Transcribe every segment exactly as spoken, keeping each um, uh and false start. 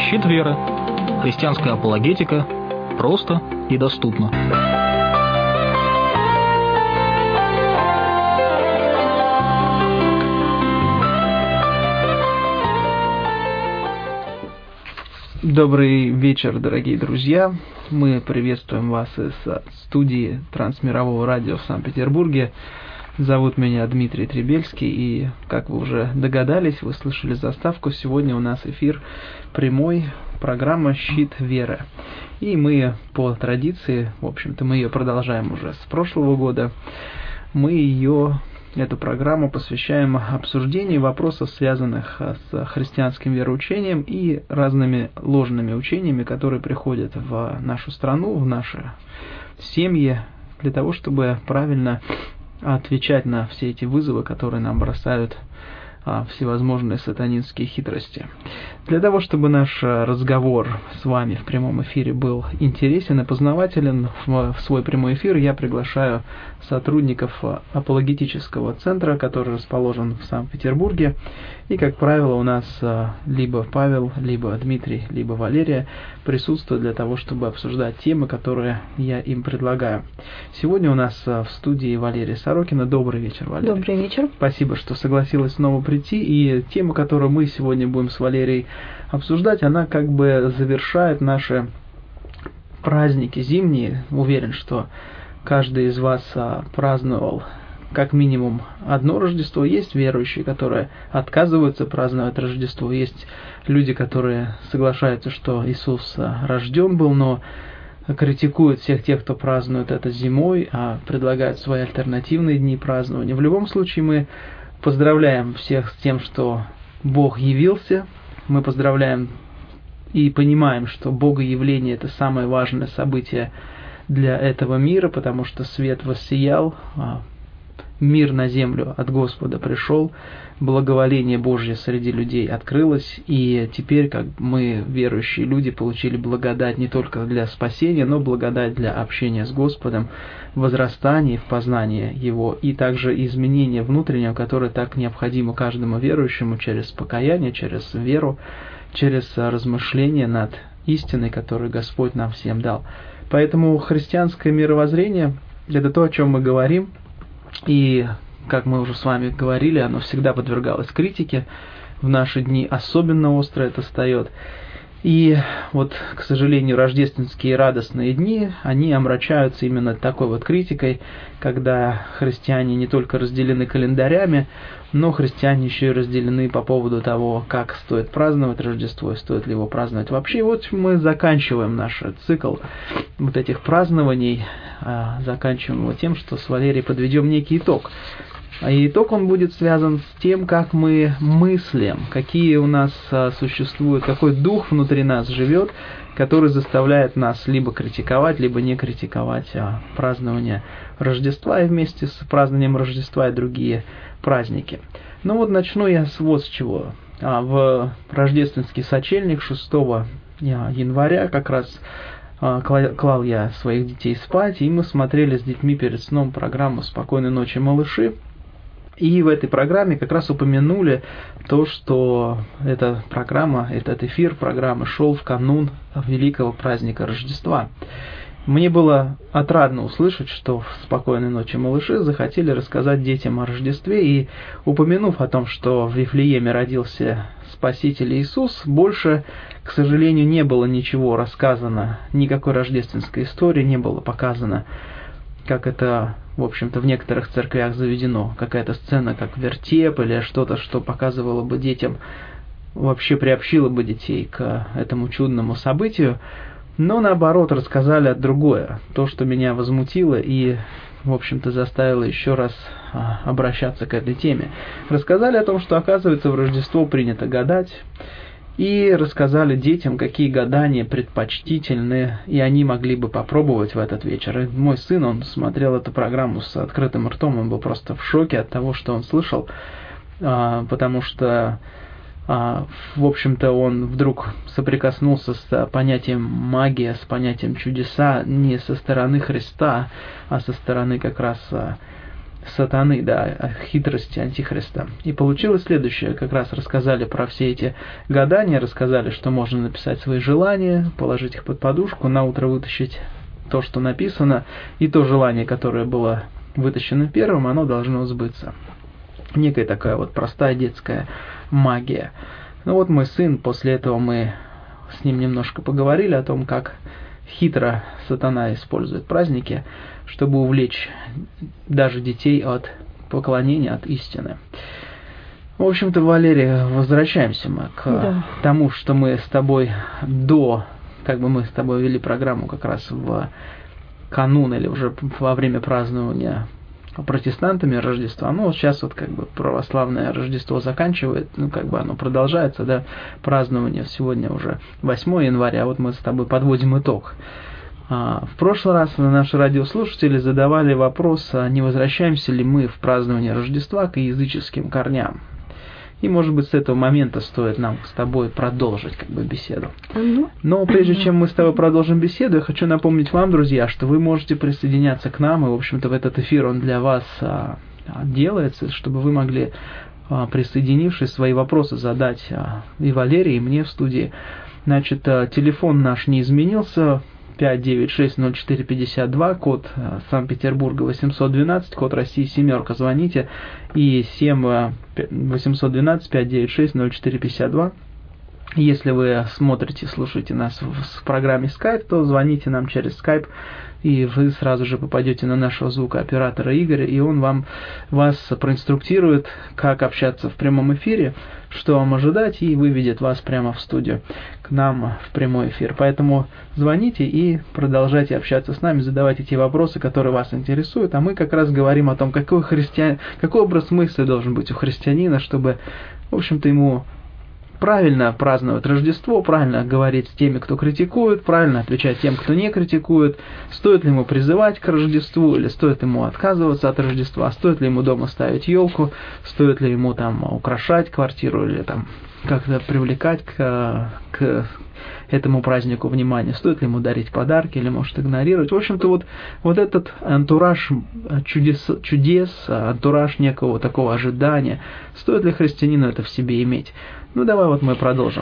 Щит веры. Христианская апологетика. Просто и доступно. Добрый вечер, дорогие друзья. Мы приветствуем вас из студии Трансмирового радио в Санкт-Петербурге. Зовут меня Дмитрий Требельский, и, как вы уже догадались, вы слышали заставку, сегодня у нас эфир прямой, программа «Щит веры». И мы по традиции, в общем-то, мы ее продолжаем уже с прошлого года, мы ее, эту программу посвящаем обсуждению вопросов, связанных с христианским вероучением и разными ложными учениями, которые приходят в нашу страну, в наши семьи, для того, чтобы правильно отвечать на все эти вызовы, которые нам бросают а, всевозможные сатанинские хитрости. Для того, чтобы наш разговор с вами в прямом эфире был интересен и познавателен, в, в свой прямой эфир я приглашаю сотрудников апологетического центра, который расположен в Санкт-Петербурге. И, как правило, у нас а, либо Павел, либо Дмитрий, либо Валерия присутствуют для того, чтобы обсуждать темы, которые я им предлагаю. Сегодня у нас а, в студии Валерия Сорокина. Добрый вечер, Валерия. Добрый вечер. Спасибо, что согласилась снова прийти. И тема, которую мы сегодня будем с Валерией обсуждать, она как бы завершает наши праздники зимние. Уверен, что каждый из вас а, праздновал как минимум одно Рождество. Есть верующие, которые отказываются праздновать Рождество. Есть люди, которые соглашаются, что Иисус рожден был, но критикуют всех тех, кто празднует это зимой, а предлагают свои альтернативные дни празднования. В любом случае мы поздравляем всех с тем, что Бог явился. Мы поздравляем и понимаем, что Богоявление – это самое важное событие для этого мира, потому что свет воссиял, мир на землю от Господа пришел, благоволение Божье среди людей открылось, и теперь, как мы, верующие люди, получили благодать не только для спасения, но благодать для общения с Господом, возрастания в познании Его, и также изменения внутреннего, которое так необходимо каждому верующему через покаяние, через веру, через размышление над истиной, которую Господь нам всем дал. Поэтому христианское мировоззрение – это то, о чем мы говорим. И, как мы уже с вами говорили, оно всегда подвергалось критике. В наши дни особенно остро это встает. И вот, к сожалению, рождественские радостные дни, они омрачаются именно такой вот критикой, когда христиане не только разделены календарями, но христиане еще и разделены по поводу того, как стоит праздновать Рождество и стоит ли его праздновать вообще. И вот мы заканчиваем наш цикл вот этих празднований, заканчиваем его тем, что с Валерией подведем некий итог. И итог он будет связан с тем, как мы мыслим, какие у нас существуют, какой дух внутри нас живет, который заставляет нас либо критиковать, либо не критиковать празднование Рождества и вместе с празднованием Рождества и другие праздники. Ну вот начну я с вот с чего. В рождественский сочельник шестого января как раз клал я своих детей спать, и мы смотрели с детьми перед сном программу «Спокойной ночи, малыши». И в этой программе как раз упомянули то, что эта программа, этот эфир программы шел в канун великого праздника Рождества. Мне было отрадно услышать, что в «Спокойной ночи, малыши» захотели рассказать детям о Рождестве, и, упомянув о том, что в Вифлееме родился Спаситель Иисус, больше, к сожалению, не было ничего рассказано, никакой рождественской истории не было показано, как это, в общем-то, в некоторых церквях заведено, какая-то сцена, как вертеп или что-то, что показывало бы детям, вообще приобщило бы детей к этому чудному событию, но, наоборот, рассказали другое, то, что меня возмутило и, в общем-то, заставило еще раз а, обращаться к этой теме. Рассказали о том, что, оказывается, в Рождество принято гадать, и рассказали детям, какие гадания предпочтительны, и они могли бы попробовать в этот вечер. И мой сын, он смотрел эту программу с открытым ртом, он был просто в шоке от того, что он слышал, потому что, в общем-то, он вдруг соприкоснулся с понятием магия, с понятием чудеса не со стороны Христа, а со стороны как раз сатаны, да, хитрости антихриста. И получилось следующее, как раз рассказали про все эти гадания, рассказали, что можно написать свои желания, положить их под подушку, на утро вытащить то, что написано, и то желание, которое было вытащено первым, оно должно сбыться. Некая такая вот простая детская магия. Ну вот мой сын, после этого мы с ним немножко поговорили о том, как хитро сатана использует праздники, чтобы увлечь даже детей от поклонения, от истины. В общем-то, Валерия, возвращаемся мы к да. тому, что мы с тобой до, как бы мы с тобой вели программу как раз в канун или уже во время празднования протестантами Рождества. Ну, вот сейчас вот как бы православное Рождество заканчивает, ну, как бы оно продолжается, да, празднование сегодня уже восьмое января, а вот мы с тобой подводим итог. А, в прошлый раз наши радиослушатели задавали вопрос, а не возвращаемся ли мы в празднование Рождества к языческим корням. И, может быть, с этого момента стоит нам с тобой продолжить как бы беседу. Но прежде чем мы с тобой продолжим беседу, я хочу напомнить вам, друзья, что вы можете присоединяться к нам, и, в общем-то, в этот эфир он для вас а, делается, чтобы вы могли, а, присоединившись, свои вопросы задать а, и Валерии, и мне в студии. Значит, а, телефон наш не изменился, пять девять шесть ноль четыре пятьдесят два, код Санкт-Петербурга восемьсот двенадцать, код России семерка, звоните, и семь восемьсот двенадцать пять девять шесть ноль четыре пятьдесят два. Если вы смотрите, слушаете нас в программе Skype, то звоните нам через Skype, и вы сразу же попадете на нашего звукооператора Игоря, и он вам, вас проинструктирует, как общаться в прямом эфире, что вам ожидать, и выведет вас прямо в студию к нам в прямой эфир. Поэтому звоните и продолжайте общаться с нами, задавайте те вопросы, которые вас интересуют, а мы как раз говорим о том, какой, христиан... какой образ мысли должен быть у христианина, чтобы, в общем-то, ему правильно праздновать Рождество, правильно говорить с теми, кто критикует, правильно отвечать тем, кто не критикует, стоит ли ему призывать к Рождеству, или стоит ему отказываться от Рождества, стоит ли ему дома ставить елку, стоит ли ему там украшать квартиру, или там как-то привлекать к, к этому празднику внимание, стоит ли ему дарить подарки, или может игнорировать. В общем-то, вот, вот этот антураж чудес, чудес, антураж некого такого ожидания, стоит ли христианину это в себе иметь? Ну, давай вот мы продолжим.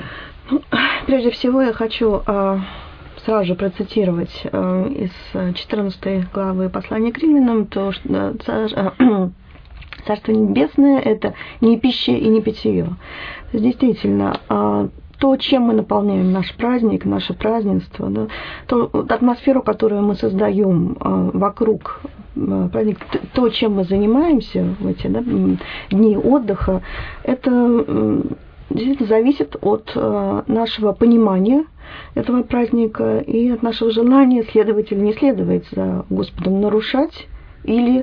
Прежде всего, я хочу э, сразу же процитировать э, из четырнадцатой главы послания к Римлянам, то, что э, цар, э, Царство Небесное – это не пища и не питье. Действительно, э, то, чем мы наполняем наш праздник, наше празднество, да, то атмосферу, которую мы создаем э, вокруг э, праздника, то, чем мы занимаемся в эти да, дни отдыха, это э, действительно зависит от э, нашего понимания этого праздника и от нашего желания следовать или не следовать за Господом, нарушать или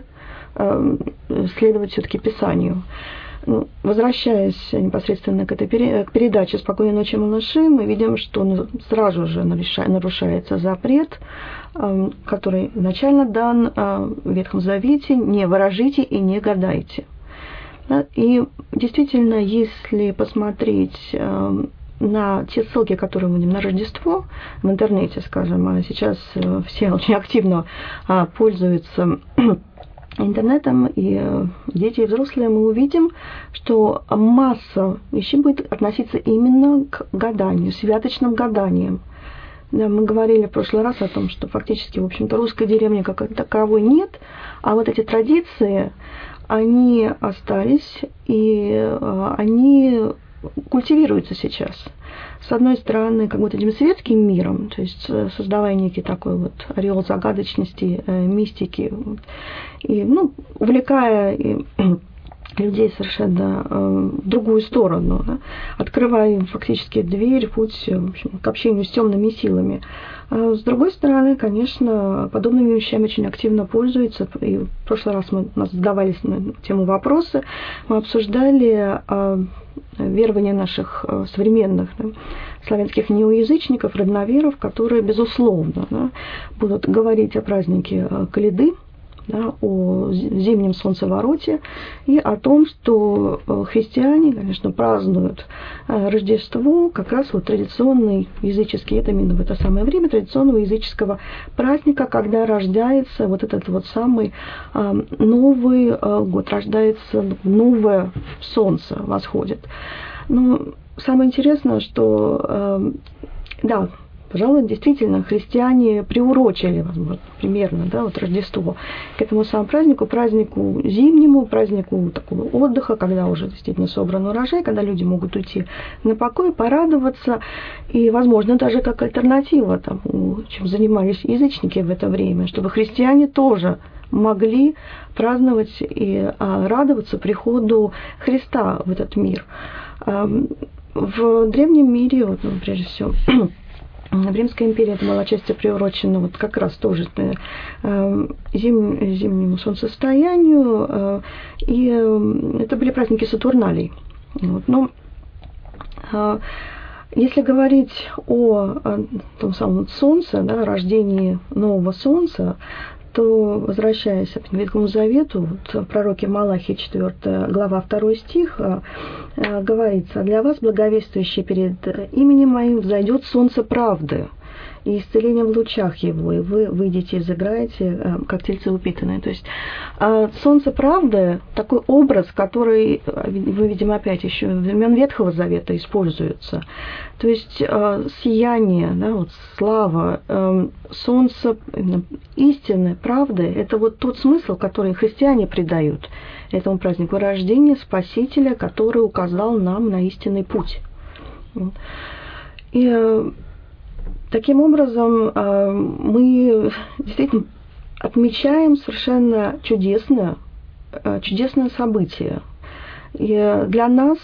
э, следовать все-таки Писанию. Ну, возвращаясь непосредственно к этой пере... к передаче «Спокойной ночи, малыши», мы видим, что сразу же нарушается запрет, э, который изначально дан э, в Ветхом Завете: «Не ворожите и не гадайте». Да? И действительно, если посмотреть э, на те ссылки, которые мы видим на Рождество в интернете, скажем, а сейчас э, все очень активно э, пользуются интернетом, и э, дети и взрослые, мы увидим, что масса вещей будет относиться именно к гаданию, святочным гаданиям. Да, мы говорили в прошлый раз о том, что фактически, в общем-то, русской деревни как таковой нет, а вот эти традиции, они остались, и э, они культивируются сейчас. С одной стороны, как бы этим светским миром, то есть создавая некий такой вот ореол загадочности, э, мистики, вот, и, ну, увлекая и, людей совершенно э, в другую сторону, да, открывая им фактически дверь, путь, в общем, к общению с темными силами. А с другой стороны, конечно, подобными вещами очень активно пользуются. И в прошлый раз мы задавались на тему вопросы, мы обсуждали э, верования наших э, современных да, славянских неоязычников, родноверов, которые, безусловно, да, будут говорить о празднике э, Коляды, да, о зимнем солнцевороте и о том, что христиане, конечно, празднуют Рождество как раз вот традиционный языческий, это именно в это самое время традиционного языческого праздника, когда рождается вот этот вот самый Новый год, рождается новое солнце, восходит. Но самое интересное, что, да, пожалуй, действительно, христиане приурочили, возможно, примерно, да, вот Рождество к этому самому празднику, празднику зимнему, празднику такого отдыха, когда уже действительно собран урожай, когда люди могут уйти на покой, порадоваться, и, возможно, даже как альтернатива тому, чем занимались язычники в это время, чтобы христиане тоже могли праздновать и а, радоваться приходу Христа в этот мир. А, в древнем мире, вот, ну, прежде всего, в Римской империи это была отчасти приурочена вот как раз тоже э, зим, зимнему солнцестоянию, э, и э, это были праздники Сатурналей. Вот. Но э, если говорить о, о том самом солнце, да, рождении нового солнца, то, возвращаясь к Ветхому Завету, вот в пророке Малахии, четвёртая глава, второй стих, говорится: «Для вас, благовествующие перед именем моим, взойдет солнце правды, и исцеление в лучах его, и вы выйдете и заграете, как тельцы упитанные». То есть солнце правды – такой образ, который, мы видим опять еще времен Ветхого Завета, используется. То есть сияние, да, вот слава, солнце истины, правды – это вот тот смысл, который христиане придают этому празднику рождения Спасителя, который указал нам на истинный путь. И таким образом, мы действительно отмечаем совершенно чудесное, чудесное событие. И для нас,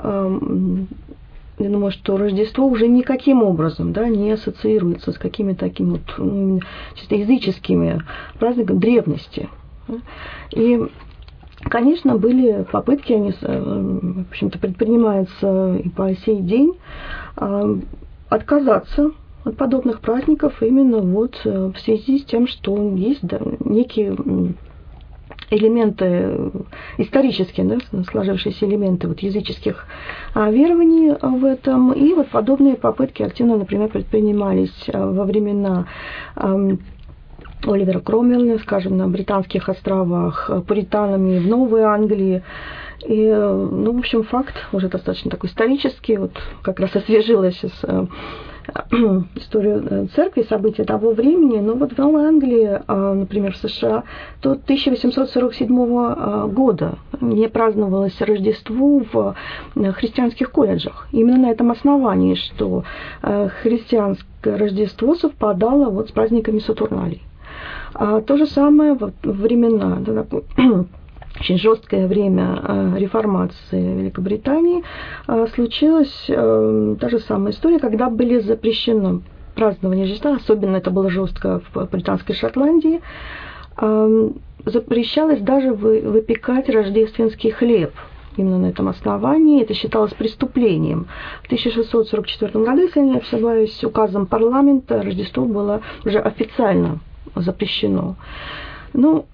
я думаю, что Рождество уже никаким образом, да, не ассоциируется с какими-то такими вот, ну, чисто языческими праздниками древности. И, конечно, были попытки, они, в общем-то, предпринимаются и по сей день, отказаться от подобных праздников именно вот в связи с тем, что есть, да, некие элементы исторические, да, сложившиеся элементы вот языческих а, верований в этом. И вот подобные попытки активно, например, предпринимались во времена а, Оливера Кромвеля, скажем, на Британских островах, пуританами в Новой Англии. И, ну, в общем, факт уже достаточно такой исторический, вот как раз освежилась сейчас историю церкви, события того времени, но вот в Новой Англии, например, в США, до тысяча восемьсот сорок седьмого года не праздновалось Рождество в христианских колледжах. Именно на этом основании, что христианское Рождество совпадало вот с праздниками Сатурналей. А то же самое во времена, да, очень жесткое время реформации Великобритании, случилась та же самая история, когда были запрещены празднование Рождества, особенно это было жестко в британской Шотландии, запрещалось даже выпекать рождественский хлеб. Именно на этом основании это считалось преступлением. В тысяча шестьсот сорок четвёртом году, если я не ошибаюсь, указом парламента Рождество было уже официально запрещено. Ну,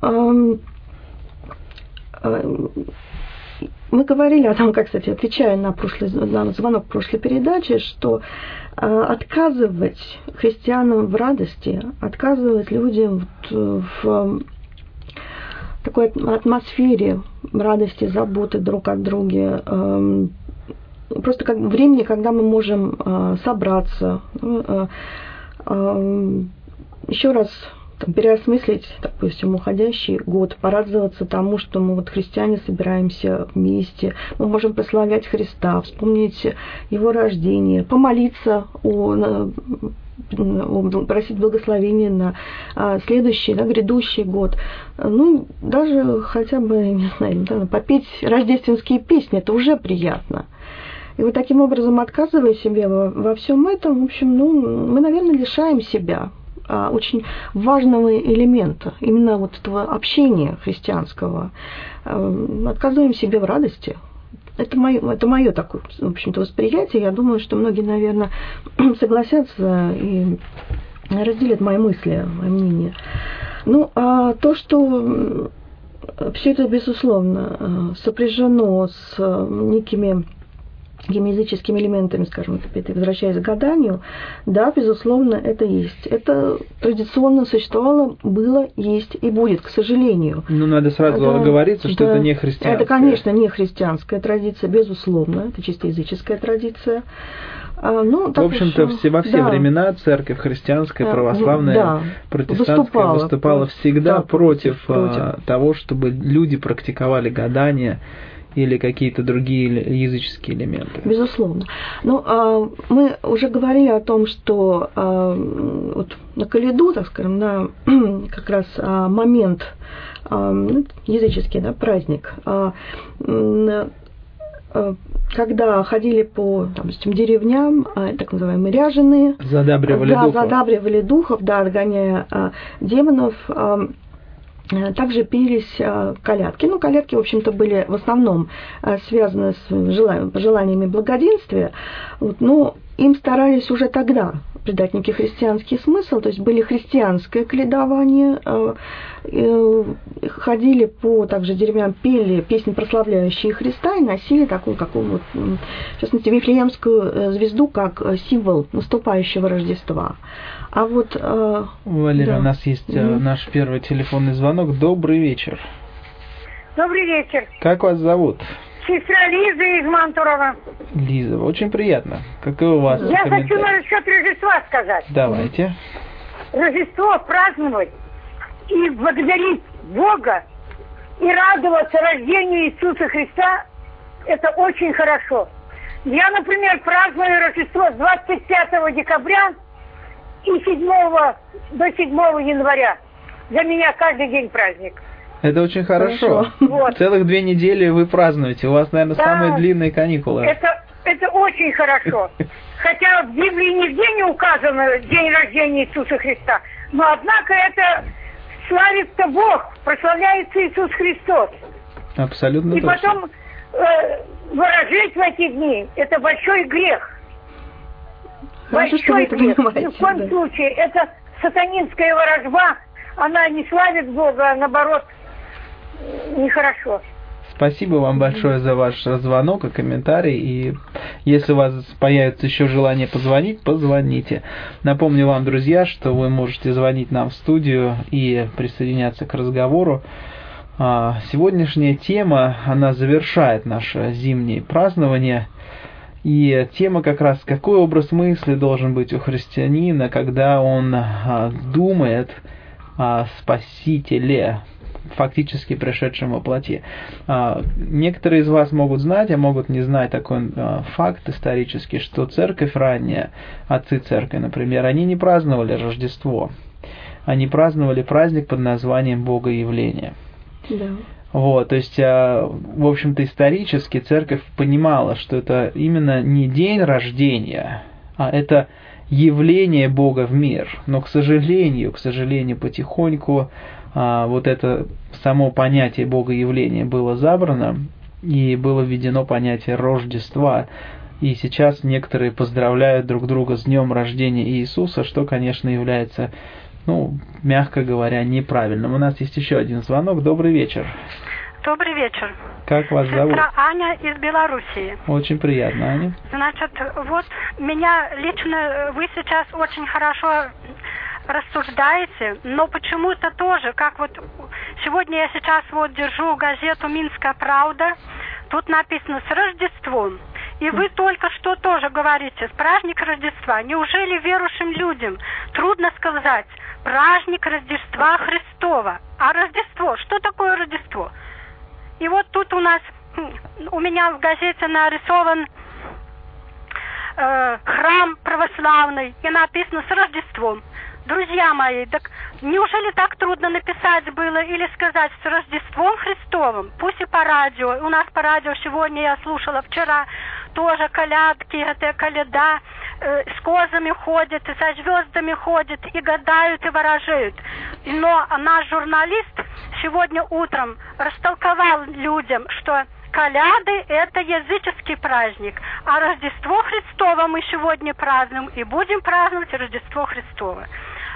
мы говорили о том, как, кстати, отвечая на, прошлый, на звонок прошлой передачи, что э, отказывать христианам в радости, отказывать людям в, в такой атмосфере радости, заботы друг о друге, э, просто как времени, когда мы можем э, собраться, э, э, еще раз там, переосмыслить, допустим, уходящий год, порадоваться тому, что мы, вот, христиане, собираемся вместе, мы можем прославлять Христа, вспомнить Его рождение, помолиться, о, о, просить благословения на а, следующий, да, грядущий год. Ну, даже хотя бы, не знаю, да, попеть рождественские песни, это уже приятно. И вот таким образом, отказывая себе во, во всем этом, в общем, ну, мы, наверное, лишаем себя очень важного элемента, именно вот этого общения христианского. Отказываем себе в радости. Это мое, это мое такое, в общем-то, восприятие. Я думаю, что многие, наверное, согласятся и разделят мои мысли, мое мнение. Ну, а то, что все это, безусловно, сопряжено с некими такими языческими элементами, скажем, опять возвращаясь к гаданию, да, безусловно, это есть. Это традиционно существовало, было, есть и будет, к сожалению. Ну, надо сразу это, оговориться, что да, это не христианская. Это, конечно, не христианская традиция, безусловно, это чисто языческая традиция. А, ну, в общем-то, уж, все, во все да. времена церковь христианская, православная, да. протестантская выступала, выступала всегда да, против, против а, того, чтобы люди практиковали гадания или какие-то другие языческие элементы. Безусловно. Ну, а, мы уже говорили о том, что а, вот на Коледу, так скажем, на как раз а, момент а, языческий, да, праздник, а, а, когда ходили по, допустим, деревням, а, так называемые ряженые, задабривали да, духов. задабривали духов, да, отгоняя а, демонов. А, Также пелись колядки. Ну, колядки, в общем-то, были в основном связаны с пожеланиями благоденствия. Вот, но им старались уже тогда придать некий христианский смысл, то есть были христианское колядование, ходили по также деревням, пели песни, прославляющие Христа, и носили такую, какую вот, в частности, Вифлеемскую звезду как символ наступающего Рождества. А вот... Валерия, да. у нас есть mm-hmm. наш первый телефонный звонок. Добрый вечер. Добрый вечер. Как вас зовут? Сестра Лиза из Мантурова. Лиза, очень приятно. Какой у вас Я комментарий? хочу насчет Рождества сказать. Давайте. Рождество праздновать и благодарить Бога и радоваться рождению Иисуса Христа – это очень хорошо. Я, например, праздную Рождество с двадцать пятого декабря и седьмого до седьмого января. Для меня каждый день праздник. Это очень хорошо. хорошо. Вот. Целых две недели вы празднуете. У вас, наверное, Да, самые длинные каникулы. Это, это очень хорошо. Хотя в Библии нигде не указано день рождения Иисуса Христа. Но, однако, это славится Бог, прославляется Иисус Христос. Абсолютно И точно. потом э, выражать в эти дни – это большой грех. Хорошо, что вы Большой это грех. понимаете, Ни в коем да. случае это сатанинская ворожба, она не славит Бога, а наоборот, нехорошо. Спасибо вам большое за ваш звонок и комментарий. И если у вас появится еще желание позвонить, позвоните. Напомню вам, друзья, что вы можете звонить нам в студию и присоединяться к разговору. Сегодняшняя тема, она завершает наше зимнее празднование. И тема как раз, какой образ мысли должен быть у христианина, когда он думает о Спасителе, фактически пришедшем во плоти. Некоторые из вас могут знать, а могут не знать такой факт исторический, что церковь ранняя, отцы церкви, например, они не праздновали Рождество. Они праздновали праздник под названием Богоявление. Да. Вот, то есть, в общем-то, исторически церковь понимала, что это именно не день рождения, а это явление Бога в мир. Но, к сожалению, к сожалению, потихоньку а, вот это само понятие Богоявления было забрано, и было введено понятие Рождества. И сейчас некоторые поздравляют друг друга с днем рождения Иисуса, что, конечно, является, ну, мягко говоря, неправильным. У нас есть еще один звонок. Добрый вечер. Добрый вечер. Как вас зовут? Сестра Аня из Белоруссии. Очень приятно, Аня. Значит, вот меня лично вы сейчас очень хорошо рассуждаете, но почему-то тоже, как вот сегодня я сейчас вот держу газету «Минская правда», тут написано «С Рождеством». И вы только что тоже говорите, с праздник Рождества. Неужели верующим людям трудно сказать праздник Рождества Христова? А Рождество, что такое Рождество? И вот тут у нас, у меня в газете нарисован э, храм православный, и написано «С Рождеством». Друзья мои, так неужели так трудно написать было или сказать «С Рождеством Христовым»? Пусть и по радио. У нас по радио сегодня я слушала, вчера тоже колядки, это коляда, э, с козами ходят, и со звездами ходят, и гадают, и ворожеют. Но наш журналист сегодня утром растолковал людям, что коляды – это языческий праздник, а Рождество Христово мы сегодня празднуем и будем праздновать Рождество Христово.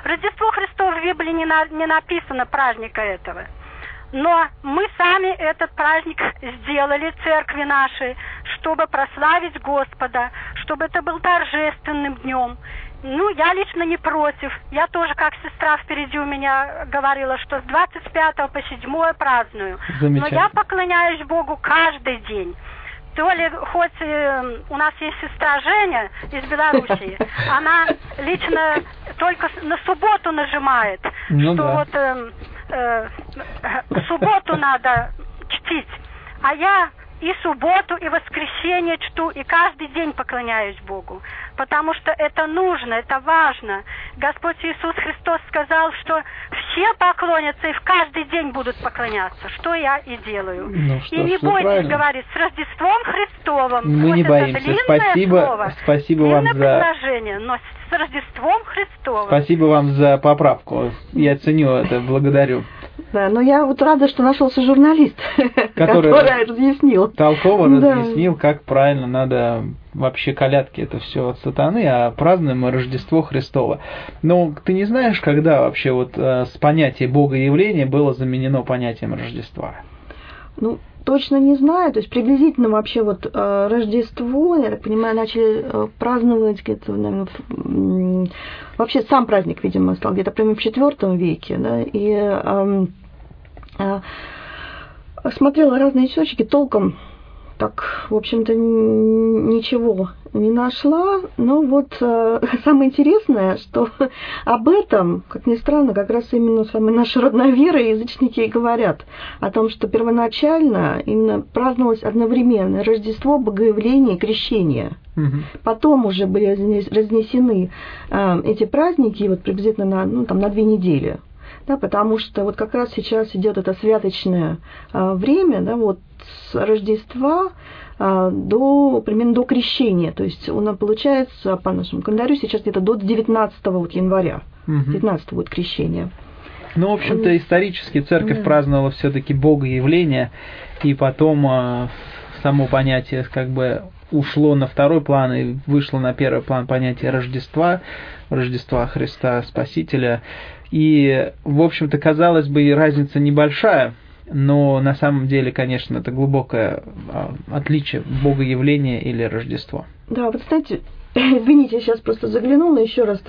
Рождество Христово в Библии не, на, не написано праздника этого. Но мы сами этот праздник сделали, церкви нашей, чтобы прославить Господа, чтобы это был торжественным днем. Ну, я лично не против. Я тоже, как сестра впереди у меня говорила, что с двадцать пятого по седьмое праздную. Но я поклоняюсь Богу каждый день. То ли, хоть э, у нас есть сестра Женя из Белоруссии, она лично только на субботу нажимает, ну, что да. вот э, э, в субботу надо чтить. А я и субботу, и воскресенье чту, и каждый день поклоняюсь Богу. Потому что это нужно, это важно. Господь Иисус Христос сказал, что все поклонятся и в каждый день будут поклоняться, что я и делаю. Ну, что и не ж, ну, бойтесь правильно. говорить, с Рождеством Христовым. Мы Хоть не это боимся. длинное Спасибо, слово, спасибо длинное вам за... предложение, но с Рождеством Христовым. Спасибо вам за поправку. Я ценю это, благодарю. Да, но я вот рада, что нашелся журналист, который, который разъяснил. Толково да. разъяснил, как правильно надо вообще колядки, это все от сатаны, а празднуем мы Рождество Христово. Но ты не знаешь, когда вообще вот с понятия Богоявления было заменено понятием Рождества? Ну, точно не знаю, то есть приблизительно вообще вот э, Рождество, я так понимаю, начали э, праздновать где-то, наверное, в, э, вообще сам праздник, видимо, стал где-то прямо в четвёртом веке, да, и э, э, смотрела разные источники, толком так, в общем-то, ничего не нашла, но вот э, самое интересное, что об этом, как ни странно, как раз именно самая наша родная вера и язычники и говорят о том, что первоначально именно праздновалось одновременно Рождество, Богоявление и Крещение. Угу. Потом уже были разнесены э, эти праздники вот приблизительно на, ну, там, на две недели. Да, потому что вот как раз сейчас идет это святочное э, время, да, вот с Рождества э, до, примерно до Крещения. То есть у нас получается, по нашему календарю, сейчас где-то до девятнадцатого вот января. Угу. девятнадцатого будет Крещение. Ну, в общем-то, исторически церковь да. праздновала все-таки Богоявление, и потом э, само понятие как бы ушло на второй план и вышло на первый план понятие Рождества, Рождества Христа Спасителя. И, в общем-то, казалось бы, и разница небольшая, но на самом деле, конечно, это глубокое отличие Богоявления или Рождество. Да, вот, кстати, извините, я сейчас просто заглянула еще раз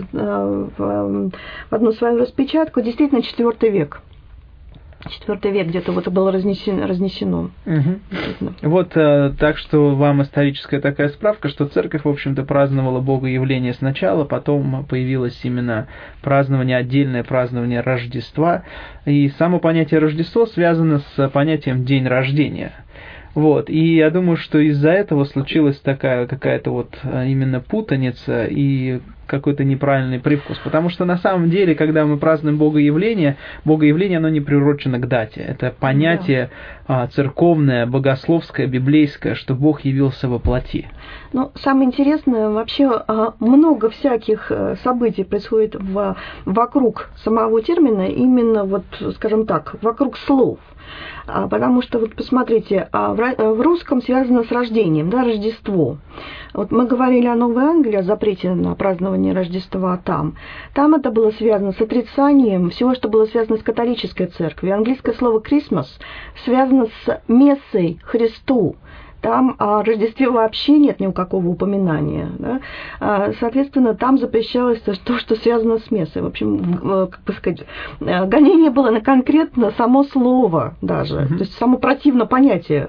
в одну свою распечатку. Действительно, четвёртый век. Четвёртый век где-то вот было разнесено. разнесено. Угу. Вот так что вам историческая такая справка, что церковь, в общем-то, праздновала Богоявление сначала, потом появилось именно празднование, отдельное празднование Рождества. И само понятие Рождество связано с понятием день рождения. Вот. И я думаю, что из-за этого случилась такая какая-то вот именно путаница и какой-то неправильный привкус. Потому что на самом деле, когда мы празднуем Богоявление, Богоявление, оно не приурочено к дате. Это понятие да. церковное, богословское, библейское, что Бог явился во плоти. Ну, самое интересное, вообще много всяких событий происходит в, вокруг самого термина, именно вот, скажем так, вокруг слов. Потому что, вот посмотрите, в русском связано с рождением, да, Рождество. Вот мы говорили о Новой Англии, о запрете на празднование Рождества там. Там это было связано с отрицанием всего, что было связано с католической церковью. Английское слово «Christmas» связано с мессой Христу. Там о Рождестве вообще нет ни у какого упоминания. Да? Соответственно, там запрещалось то, что связано с мессой. В общем, как бы сказать, гонение было на конкретно само слово даже. Mm-hmm. То есть само противное понятие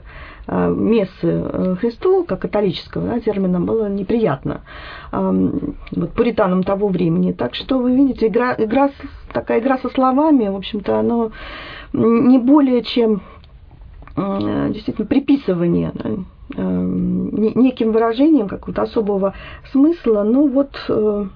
мессы Христу, как католического да, термина, было неприятно вот, пуританам того времени. Так что, вы видите, игра, игра, такая игра со словами, в общем-то, оно не более чем действительно приписывание да, неким выражением какого-то особого смысла, но вот все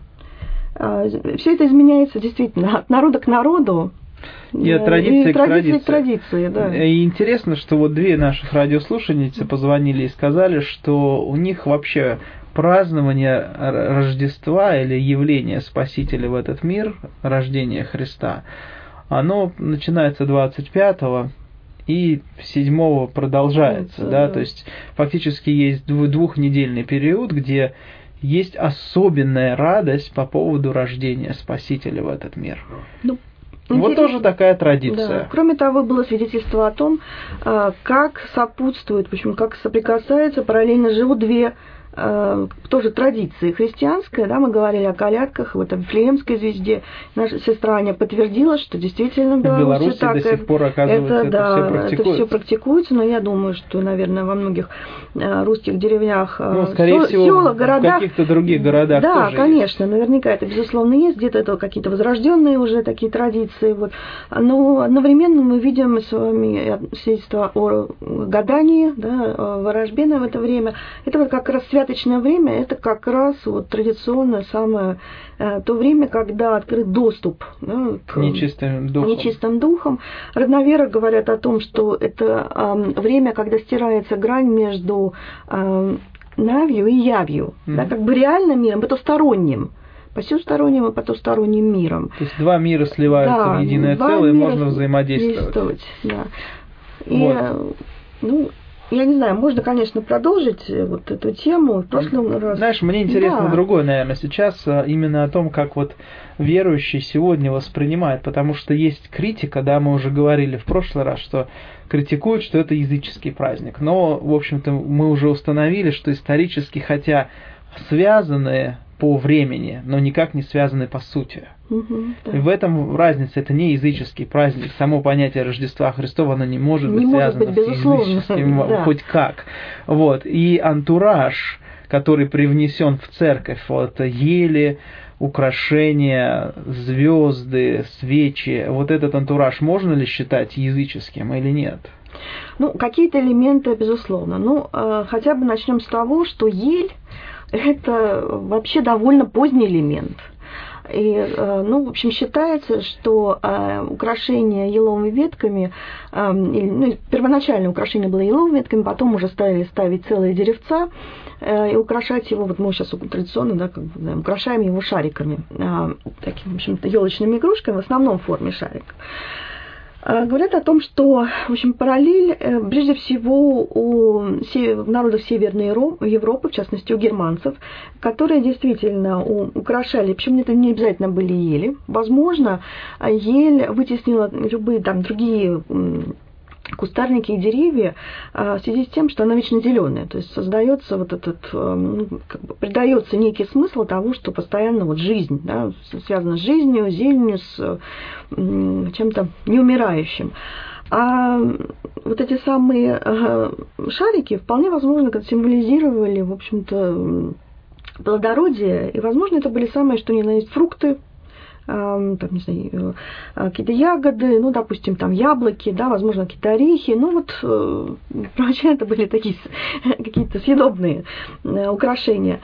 это изменяется действительно от народа к народу. И от традиции, и к традиции. К традиции да. И интересно, что вот две наших радиослушательницы позвонили и сказали, что у них вообще празднование Рождества или явление Спасителя в этот мир, рождение Христа, оно начинается двадцать пятого и седьмого продолжается, да, да, то есть фактически есть двухнедельный период, где есть особенная радость по поводу рождения Спасителя в этот мир. Ну, вот тоже такая традиция. Да. Кроме того, было свидетельство о том, как сопутствует, почему, как соприкасаются, параллельно живут две тоже традиции христианская, да, мы говорили о колядках, вот о Вифлеемской звезде. Наша сестра Аня подтвердила, что действительно в Беларуси, в Беларуси так, до сих пор, оказывается, это, это, да, все практикуется. Это все практикуется, но я думаю, что, наверное, во многих русских деревнях, ну, скорее сел, всего, селах, городах, в каких-то других городах да, тоже конечно, есть. Наверняка это, безусловно, есть, где-то это какие-то возрожденные уже такие традиции, вот. Но одновременно мы видим с вами свидетельство о гадании, да, о ворожбе в это время. Это вот как раз святочное время, это как раз вот традиционно самое э, то время, когда открыт доступ, да, к нечистым духам. нечистым духам. Родноверы говорят о том, что это э, время, когда стирается грань между э, навью и явью, mm-hmm. да, как бы реальным миром, потусторонним. Посюсторонним и потусторонним миром. То есть два мира сливаются да, в единое целое, и можно взаимодействовать. Да. И, вот. ну, я не знаю, можно, конечно, продолжить вот эту тему в прошлом раз. Знаешь, мне интересно да. другое, наверное, сейчас именно о том, как вот верующий сегодня воспринимает, потому что есть критика, да, мы уже говорили в прошлый раз, что критикуют, что это языческий праздник. Но, в общем-то, мы уже установили, что исторически, хотя связанные по времени, но никак не связаны по сути. Угу, да. И в этом разница, это не языческий праздник. Само понятие Рождества Христова, оно не может не быть может связано быть, с языческим да. хоть как. Вот. И антураж, который привнесен в церковь, вот ели, украшения, звезды, свечи, вот этот антураж можно ли считать языческим или нет? Ну, какие-то элементы, безусловно. Ну, э, хотя бы начнем с того, что ель – это вообще довольно поздний элемент. И, ну, в общем, считается, что э, украшение еловыми ветками, э, ну, первоначально украшение было еловыми ветками, потом уже стали ставить целые деревца э, и украшать его, вот мы сейчас традиционно, да, как бы, да, украшаем его шариками, э, такими, в общем-то, елочными игрушками, в основном в форме шариков. Говорят о том, что, в общем, параллель, прежде всего, у народов Северной Европы, в частности, у германцев, которые действительно украшали, причем это не обязательно были ели. Возможно, ель вытеснила любые там другие кустарники и деревья в связи с тем, что она вечно зеленая, то есть создается вот этот, как бы придается некий смысл того, что постоянно вот жизнь, да, связана с жизнью, зеленью, с чем-то неумирающим. А вот эти самые шарики вполне возможно символизировали, в общем-то, плодородие, и, возможно, это были самые, что ни на есть, фрукты, там, не знаю, какие-то ягоды, ну, допустим, там яблоки, да, возможно, какие-то орехи, ну, вот, вообще это были такие какие-то съедобные украшения.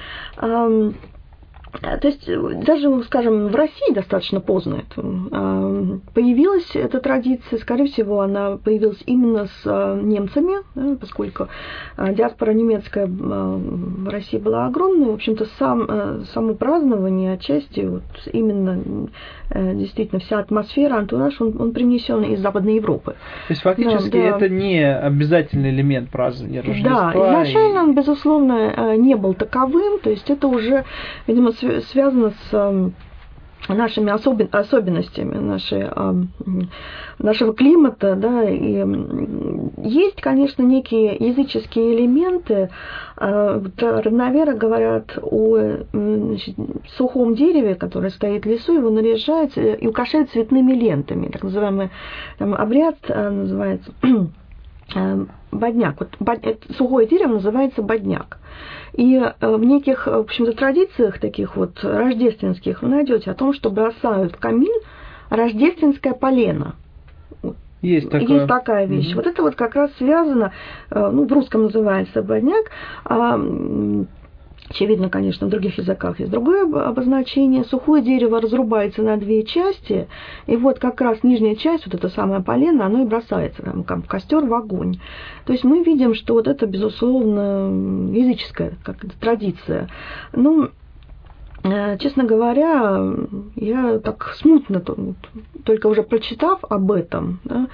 То есть даже, скажем, в России достаточно поздно это появилась эта традиция. Скорее всего, она появилась именно с немцами, да, поскольку диаспора немецкая в России была огромной. В общем-то, сам, само празднование отчасти, вот именно действительно вся атмосфера, антураж, он, он принесен из Западной Европы. То есть фактически да, да. это не обязательный элемент празднования Рождества. Да, изначально он, безусловно, не был таковым, то есть это уже, видимо, связано с нашими особен, особенностями нашей, нашего климата, да, и есть, конечно, некие языческие элементы. Родноверы говорят о, значит, сухом дереве, которое стоит в лесу, его наряжают и украшают цветными лентами, так называемый там, обряд называется бодняк. Вот, бод, сухое дерево называется бодняк. И в неких, в общем-то, традициях таких вот рождественских вы найдете о том, что бросают в камин рождественское полено. Есть, такое. Есть такая вещь. Mm-hmm. Вот это вот как раз связано, ну, в русском называется бодняк, а, очевидно, конечно, в других языках есть другое обозначение. Сухое дерево разрубается на две части, и вот как раз нижняя часть, вот это самое полено, оно и бросается там, в костер, в огонь. То есть мы видим, что вот это, безусловно, языческая как традиция. Ну, честно говоря, я так смутно, только уже прочитав об этом, да,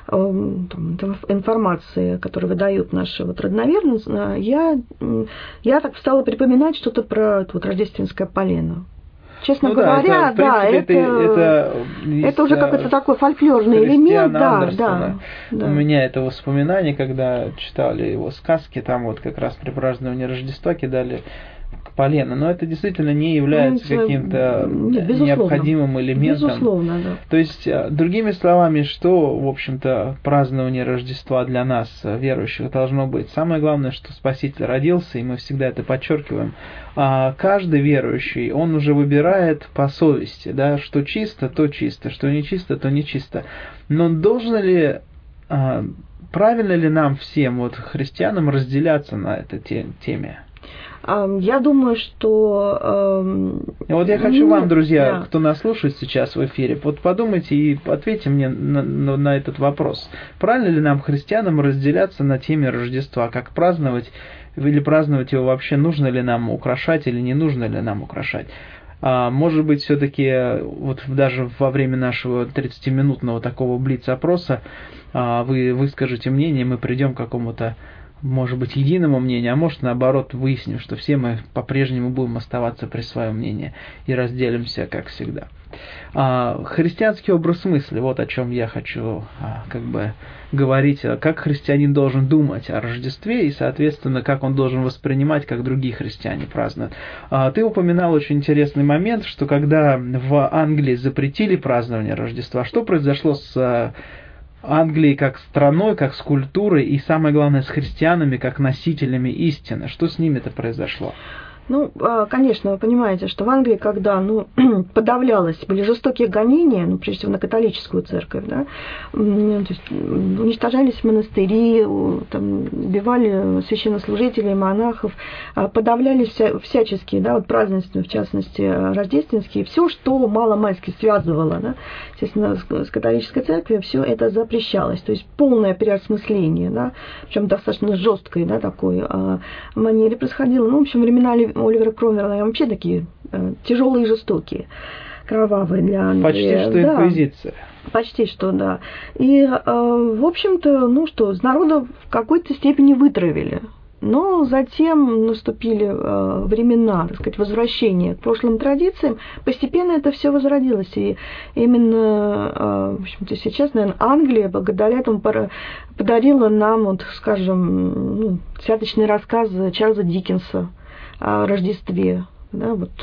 там, информации, которую выдают наши вот родноверные, я, я так стала припоминать что-то про вот, рождественское полено. Честно ну, говоря, да, это, да, это, это, это, это уже какой-то такой фольклорный элемент, да, да, да. У меня это воспоминание, когда читали его сказки, там вот как раз при праздновании Рождества кидали полено, но это действительно не является ну, каким-то нет, необходимым элементом. Безусловно, да. То есть, другими словами, что, в общем-то, празднование Рождества для нас, верующих, должно быть? Самое главное, что Спаситель родился, и мы всегда это подчеркиваем. А каждый верующий, он уже выбирает по совести, да, что чисто, то чисто, что не чисто, то не чисто. Но должно ли, правильно ли нам всем, вот, христианам, разделяться на этой теме? Я думаю, что... Вот я хочу вам, друзья, да. кто нас слушает сейчас в эфире, вот подумайте и ответьте мне на, на, на этот вопрос. Правильно ли нам, христианам, разделяться на теме Рождества? Как праздновать, или праздновать его вообще, нужно ли нам украшать или не нужно ли нам украшать? А, может быть, все-таки вот даже во время нашего тридцатиминутного такого блиц-опроса а, вы выскажете мнение, мы придем к какому-то, может быть, единому мнению, а может, наоборот, выясним, что все мы по-прежнему будем оставаться при своем мнении и разделимся, как всегда. А, христианский образ мысли, вот о чем я хочу а, как бы говорить, как христианин должен думать о Рождестве и, соответственно, как он должен воспринимать, как другие христиане празднуют. А, ты упоминал очень интересный момент, что когда в Англии запретили празднование Рождества, что произошло с Англией как страной, как с культурой и, самое главное, с христианами, как носителями истины? Что с ними-то произошло? Ну, конечно, вы понимаете, что в Англии, когда ну, подавлялось, были жестокие гонения, ну, прежде всего на католическую церковь, да, то есть уничтожались монастыри, там, убивали священнослужителей, монахов, подавлялись вся, всяческие, да, вот празднества, в частности, рождественские, все, что мало-мальски связывало, да, естественно, с, с католической церковью, все это запрещалось, то есть полное переосмысление, да, причем достаточно жесткой, да, такой а, манере происходило. Ну, в общем, времена Оливера Кромвеля вообще такие э, тяжелые и жестокие, кровавые для Англии. Почти что да, инквизиция. Почти что, да. И, э, в общем-то, ну что, с народа в какой-то степени вытравили. Но затем наступили э, времена, так сказать, возвращения к прошлым традициям. Постепенно это все возродилось. И именно, э, в общем-то, сейчас, наверное, Англия благодаря этому подарила нам, вот, скажем, ну, святочные рассказы Чарльза Диккенса о Рождестве. Да, вот.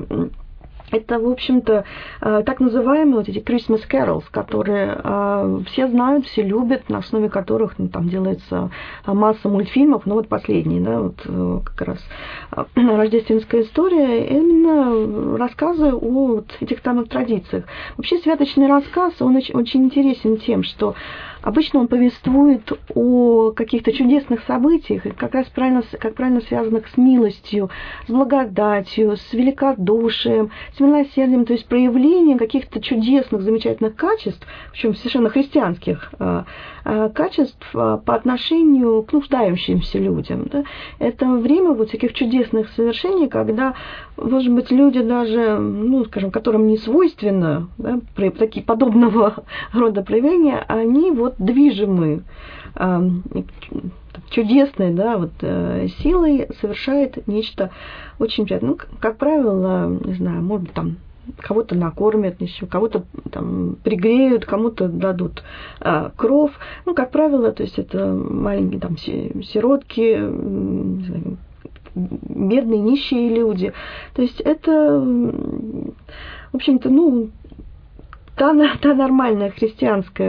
Это, в общем-то, так называемые вот эти Christmas carols, которые все знают, все любят, на основе которых ну, там делается масса мультфильмов. Ну вот последний, да, вот как раз рождественская история, именно рассказы о вот этих самых традициях. Вообще святочный рассказ, он очень, очень интересен тем, что обычно он повествует о каких-то чудесных событиях, как раз правильно, как правильно связанных с милостью, с благодатью, с великодушием, с милосердием, то есть проявлением каких-то чудесных, замечательных качеств, причем совершенно христианских качеств по отношению к нуждающимся людям. Да? Это время вот таких чудесных совершений, когда, может быть, люди даже, ну, скажем, которым не свойственно, да, такие подобного рода проявления, они вот движимы э, чудесной, да, вот, э, силой совершает нечто очень приятное. Ну, как правило, не знаю, может быть, там кого-то накормят еще, кого-то там пригреют, кому-то дадут а, кров. Ну, как правило, то есть это маленькие там сиротки, не знаю, бедные, нищие люди. То есть это, в общем-то, ну, та, та нормальная христианская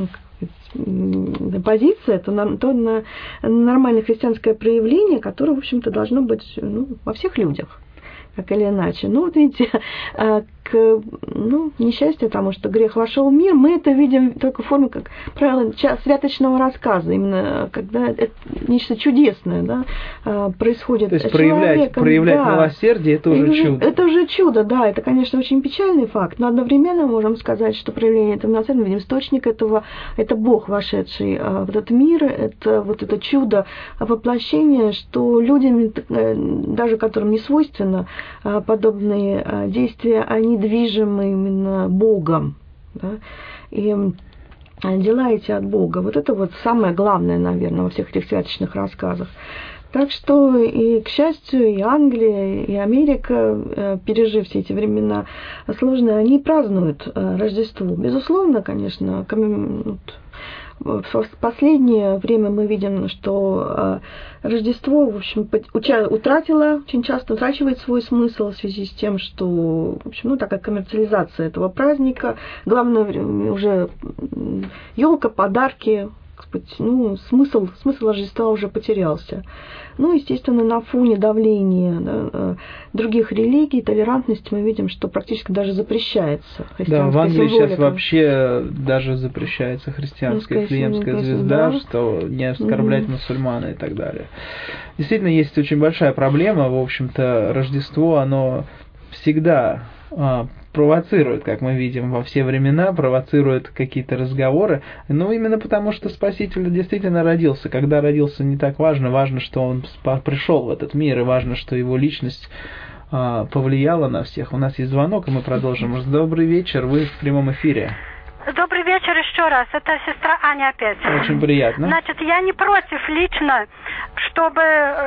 позиция, то, то нормальное христианское проявление, которое, в общем-то, должно быть ну, во всех людях. Так или иначе. Ну, вот видите, к к ну, несчастью, потому что грех вошел в мир, мы это видим только в форме, как правило, святочного рассказа, именно когда это нечто чудесное, да, происходит. То есть проявлять, проявлять да, милосердие, это уже чудо. Это уже чудо, да, это, конечно, очень печальный факт, но одновременно можем сказать, что проявление этого милосердия, видим, источник этого, это Бог, вошедший в этот мир, это вот это чудо воплощения, что людям, даже которым не свойственно подобные действия, они движимы именно Богом, да? И дела эти от Бога. Вот это вот самое главное, наверное, во всех этих святочных рассказах. Так что, и, к счастью, и Англия, и Америка, пережив все эти времена сложные, они празднуют Рождество. Безусловно, конечно, в последнее время мы видим, что Рождество, в общем, утратило, очень часто утрачивает свой смысл в связи с тем, что, в общем, ну, такая коммерциализация этого праздника. Главное, уже елка, подарки, ну, смысл, смысл Рождества уже потерялся. Ну, естественно, на фоне давления, да, других религий, толерантности мы видим, что практически даже запрещается христианская Да, в Англии символика. Сейчас вообще даже запрещается христианская флемская звезда, да, что не оскорблять угу. мусульман и так далее. Действительно, есть очень большая проблема. В общем-то, Рождество, оно всегда а, провоцирует, как мы видим, во все времена, провоцирует какие-то разговоры, но именно потому, что Спаситель действительно родился. Когда родился, не так важно, важно, что он пришел в этот мир, и важно, что его личность а, повлияла на всех. У нас есть звонок, и мы продолжим. Добрый вечер, вы в прямом эфире. Добрый вечер еще раз. Это сестра Аня опять. Очень приятно. Значит, я не против лично, чтобы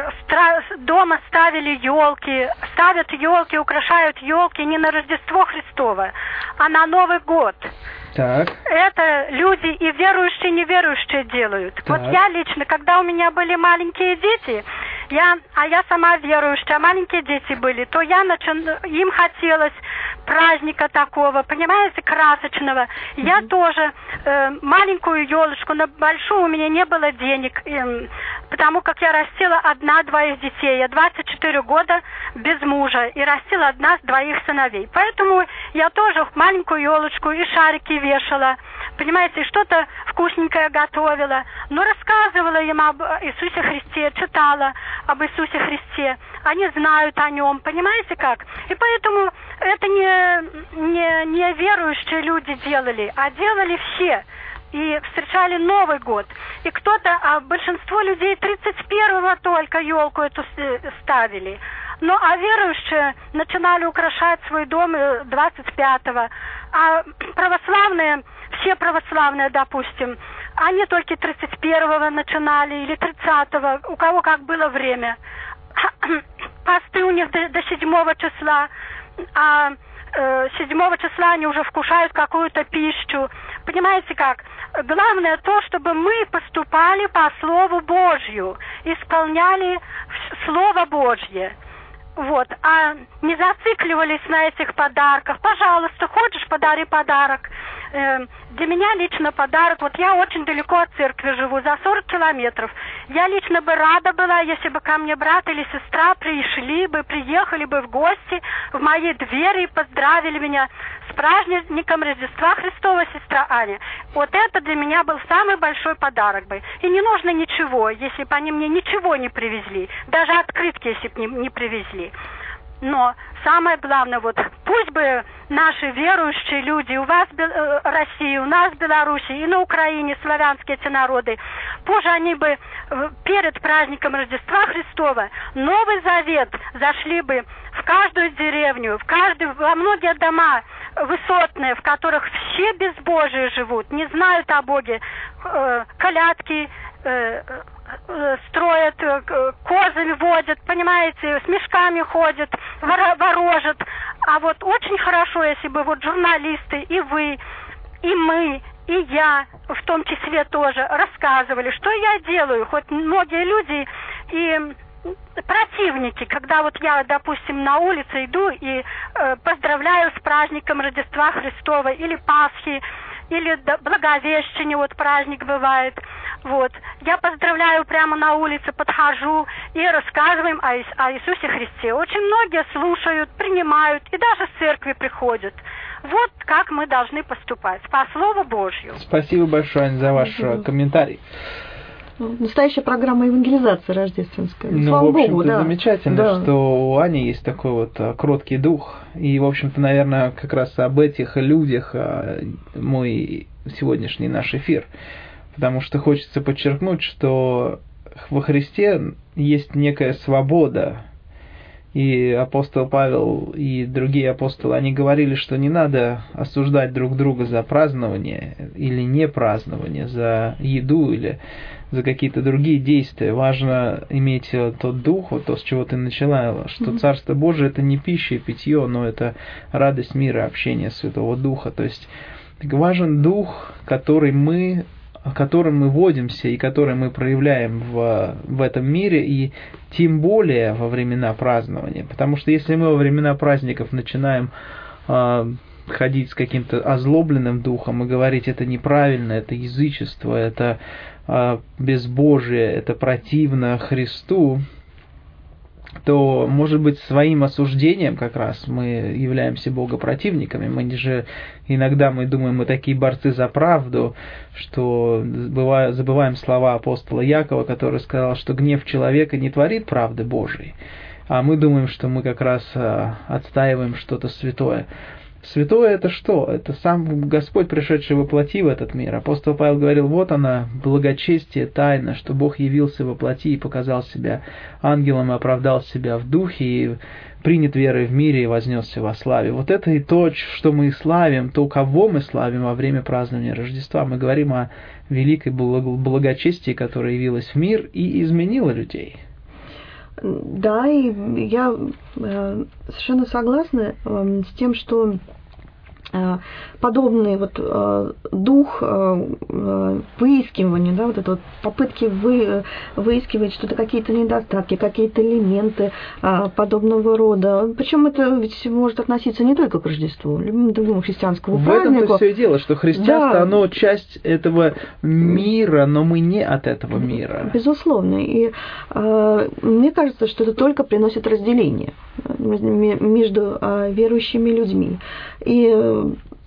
дома ставили елки, ставят елки, украшают елки не на Рождество Христово, а на Новый год. Так. Это люди и верующие, и неверующие делают. Так. Вот я лично, когда у меня были маленькие дети, я, а я сама верующая, а маленькие дети были, то я начи... им хотелось праздника такого, понимаете, красочного. Mm-hmm. Я тоже э, маленькую елочку, на большую у меня не было денег, э, потому как я растила одна-двоих детей. Я двадцать четыре года без мужа и растила одна двоих сыновей. Поэтому я тоже маленькую елочку и шарики вешала, понимаете, что-то вкусненькое готовила, но рассказывала им об Иисусе Христе, читала об Иисусе Христе. Они знают о нем, понимаете как? И поэтому это не, не, не верующие люди делали, а делали все. И встречали Новый год. И кто-то, а большинство людей тридцать первого только елку эту ставили. Ну, а верующие начинали украшать свой дом двадцать пятого. А православные, все православные, допустим, они только тридцать первого начинали или тридцатого, у кого как было время. Посты у них до, до седьмого числа, а э, седьмого числа они уже вкушают какую-то пищу. Понимаете как? Главное то, чтобы мы поступали по Слову Божью, исполняли Слово Божье. Вот, а не зацикливались на этих подарках. Пожалуйста, хочешь, подари подарок. Э, для меня лично подарок, вот я очень далеко от церкви живу, за сорок километров. Я лично бы рада была, если бы ко мне брат или сестра пришли бы, приехали бы в гости в мои двери и поздравили меня с праздником Рождества Христова, сестра Аня. Вот это для меня был самый большой подарок бы. И не нужно ничего, если бы они мне ничего не привезли. Даже открытки, если бы не, не привезли. Но самое главное, вот пусть бы наши верующие люди, у вас в России, у нас в Беларуси и на Украине, славянские эти народы, пусть они бы перед праздником Рождества Христова Новый Завет зашли бы в каждую деревню, в каждую, во многие дома высотные, в которых все безбожие живут, не знают о Боге, э, колядки э, э, строят, э, козы водят, понимаете, с мешками ходят, воро- ворожат. А вот очень хорошо, если бы вот журналисты и вы, и мы, и я, в том числе тоже, рассказывали, что я делаю. Хоть многие люди и противники, когда вот я, допустим, на улице иду и э, поздравляю с праздником Рождества Христова или Пасхи, или Благовещение, вот праздник бывает. Вот. Я поздравляю прямо на улице, подхожу и рассказываем о, Ис- о Иисусе Христе. Очень многие слушают, принимают и даже в церкви приходят. Вот как мы должны поступать, по Слову Божью. Спасибо большое, Ань, за ваш Спасибо. комментарий. Настоящая программа евангелизации рождественская. Ну, Слава в общем-то, Богу, да. замечательно, Да. что у Ани есть такой вот а, кроткий дух. И, в общем-то, наверное, как раз об этих людях а, мой сегодняшний наш эфир. Потому что хочется подчеркнуть, что во Христе есть некая свобода. И апостол Павел и другие апостолы, они говорили, что не надо осуждать друг друга за празднование или не празднование, за еду или за какие-то другие действия. Важно иметь тот дух, вот то, с чего ты начала, что mm-hmm. Царство Божие – это не пища и питье, но это радость мира, общение Святого Духа. То есть важен дух, который мы... которым мы водимся и который мы проявляем в, в этом мире, и тем более во времена празднования. Потому что если мы во времена праздников начинаем э, ходить с каким-то озлобленным духом и говорить, это неправильно, это язычество, это э, безбожие, это противно Христу, то, может быть, своим осуждением как раз мы являемся богопротивниками. Мы же иногда мы думаем, мы такие борцы за правду, что забываем слова апостола Якова, который сказал, что гнев человека не творит правды Божией, а мы думаем, что мы как раз отстаиваем что-то святое. Святое – это что? Это сам Господь, пришедший во плоти в этот мир. Апостол Павел говорил, вот она, благочестие, тайна, что Бог явился во плоти и показал себя ангелом, и оправдал себя в духе, и принят верой в мире и вознесся во славе. Вот это и то, что мы славим, то, кого мы славим во время празднования Рождества. Мы говорим о великой благочестии, которая явилась в мир и изменила людей. Да, и я э, совершенно согласна э, с тем, что э, подобный вот э, дух э, э, выискивания, да, вот это вот попытки вы, выискивать что-то, какие-то недостатки, какие-то элементы э, подобного рода. Причем это ведь может относиться не только к Рождеству, любому другому христианскому в празднику. В этом-то все и дело, что христианство, да, оно часть этого мира, но мы не от этого мира. Безусловно. И э, мне кажется, что это только приносит разделение между э, верующими людьми. И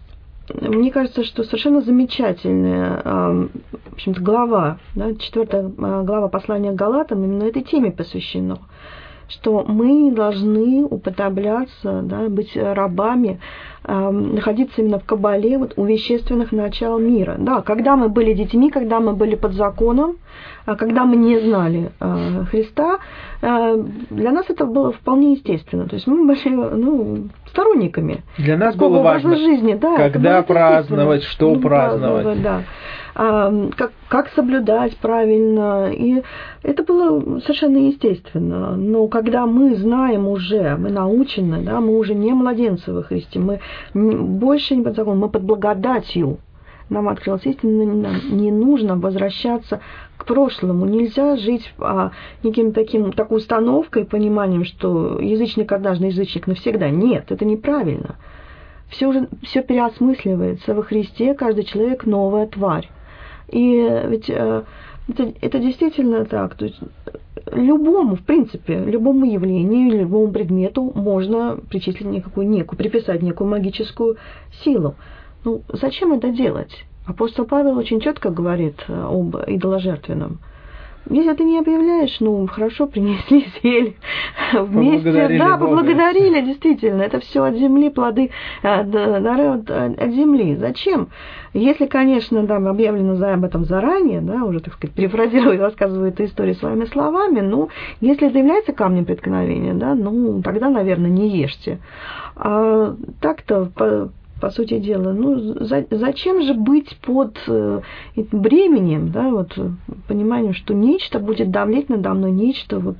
мне кажется, что совершенно замечательная в общем-то, глава, да, четвертая глава послания к Галатам именно этой теме посвящена, что мы должны уподобляться, да, быть рабами, находиться именно в кабале вот, у вещественных начал мира. Да, когда мы были детьми, когда мы были под законом, когда мы не знали Христа, для нас это было вполне естественно. То есть мы были, ну, сторонниками. Для нас было важно, жизни. Да, когда праздновать, что ну, праздновать. праздновать да. Как, как соблюдать правильно. И это было совершенно естественно. Но когда мы знаем уже, мы научены, да, мы уже не младенцы во Христе, мы больше не под законом, мы под благодатью. Нам открылась истина, нам не нужно возвращаться к прошлому. Нельзя жить а, неким таким, такой установкой, пониманием, что язычник однажды, язычник навсегда. Нет, это неправильно. Все уже все переосмысливается во Христе, каждый человек новая тварь. И ведь это, это действительно так. То есть любому, в принципе, любому явлению, любому предмету можно причислить некую, некую, приписать некую магическую силу. Ну, зачем это делать? Апостол Павел очень четко говорит об идоложертвенном. Если ты не объявляешь, ну, хорошо, принесли, съели вместе. Да, поблагодарили, действительно. Это все от земли, плоды, дары от, от земли. Зачем? Если, конечно, да, объявлено об этом заранее, да, уже, так сказать, перефразирую, рассказываю эту историю своими словами, ну, если это является камнем преткновения, да, ну, тогда, наверное, не ешьте. А так-то, по По сути дела, ну за, зачем же быть под э, бременем, да, вот пониманием, что нечто будет давлеть надо мной, нечто вот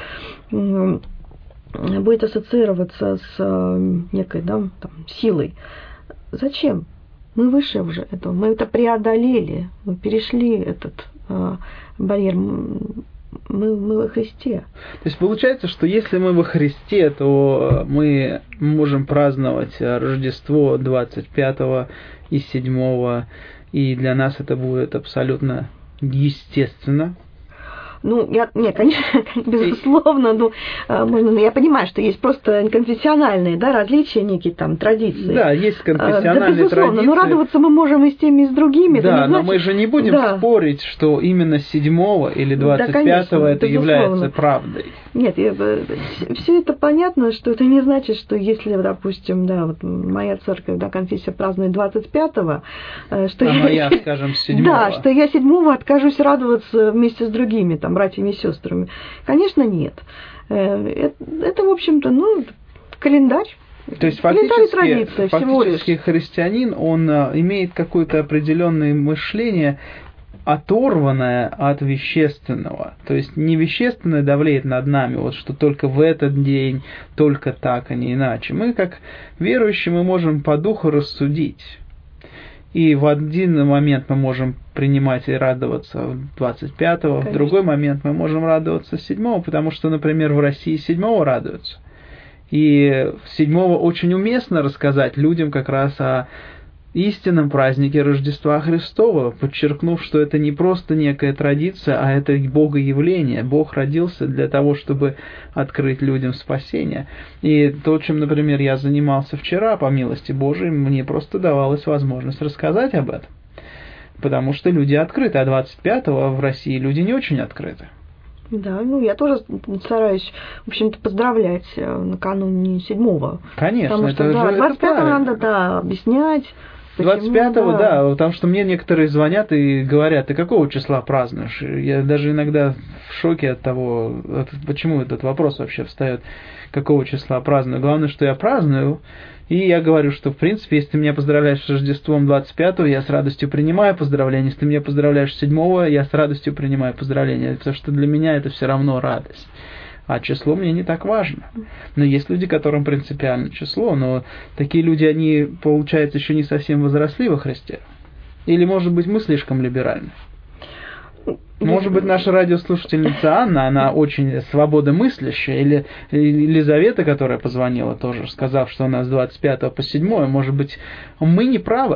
э, будет ассоциироваться с э, некой, да, там, силой. Зачем? Мы выше уже этого, мы это преодолели, мы перешли этот э, барьер. Мы, мы во Христе. То есть получается, что если мы во Христе, то мы можем праздновать Рождество двадцать пятого и седьмого, и для нас это будет абсолютно естественно. Ну, я, нет, конечно, безусловно, ну, можно, я понимаю, что есть просто конфессиональные, да, различия, некие там традиции. Да, есть конфессиональные да, безусловно, традиции. Но радоваться мы можем и с теми, и с другими. Да, но значит, мы же не будем да. спорить, что именно седьмого или двадцать пятого да, это безусловно. Является правдой. Нет, все это понятно, что это не значит, что если, допустим, да, вот моя церковь, да, конфессия празднует двадцать пятого, что а я... моя, скажем, седьмого. Да, что я седьмого откажусь радоваться вместе с другими, там, братьями и сестрами. Конечно, нет. Это, это в общем-то, ну, календарь. То есть фактически, фактически христианин, он имеет какое-то определенное мышление, оторванное от вещественного. То есть не вещественное давлеет над нами, вот что только в этот день, только так, а не иначе. Мы, как верующие, мы можем по духу рассудить. И в один момент мы можем принимать и радоваться двадцать пятого, Конечно. В другой момент мы можем радоваться седьмого, потому что, например, в России седьмого радуются. И седьмого очень уместно рассказать людям как раз о истинном празднике Рождества Христова, подчеркнув, что это не просто некая традиция, а это богоявление. Бог родился для того, чтобы открыть людям спасение. И то, чем, например, я занимался вчера, по милости Божией, мне просто давалась возможность рассказать об этом. Потому что люди открыты, а двадцать пятого в России люди не очень открыты. Да, ну я тоже стараюсь, в общем-то, поздравлять накануне седьмого. Конечно, потому что, это да, же двадцать пятого это надо, да, объяснять. двадцать пятого, да. да, потому что мне некоторые звонят и говорят, ты какого числа празднуешь? Я даже иногда в шоке от того, от, почему этот вопрос вообще встает, какого числа праздную. Главное, что я праздную, и я говорю, что, в принципе, если ты меня поздравляешь с Рождеством двадцать пятого, я с радостью принимаю поздравления. Если ты меня поздравляешь седьмого, я с радостью принимаю поздравления, потому что для меня это все равно радость. А число мне не так важно. Но есть люди, которым принципиально число, но такие люди, они, получается, еще не совсем возросли во Христе. Или, может быть, мы слишком либеральны. Может быть, наша радиослушательница Анна, она очень свободомыслящая, или Елизавета, которая позвонила тоже, сказав, что у нас с двадцать пятого по седьмое, может быть, мы не правы?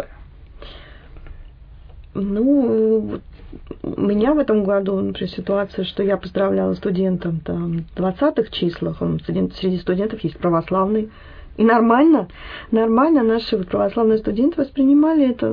Ну, у меня в этом году, например, ситуация, что я поздравляла студентов там, в двадцатых числах, студент, среди студентов есть православные, и нормально, нормально наши православные студенты воспринимали это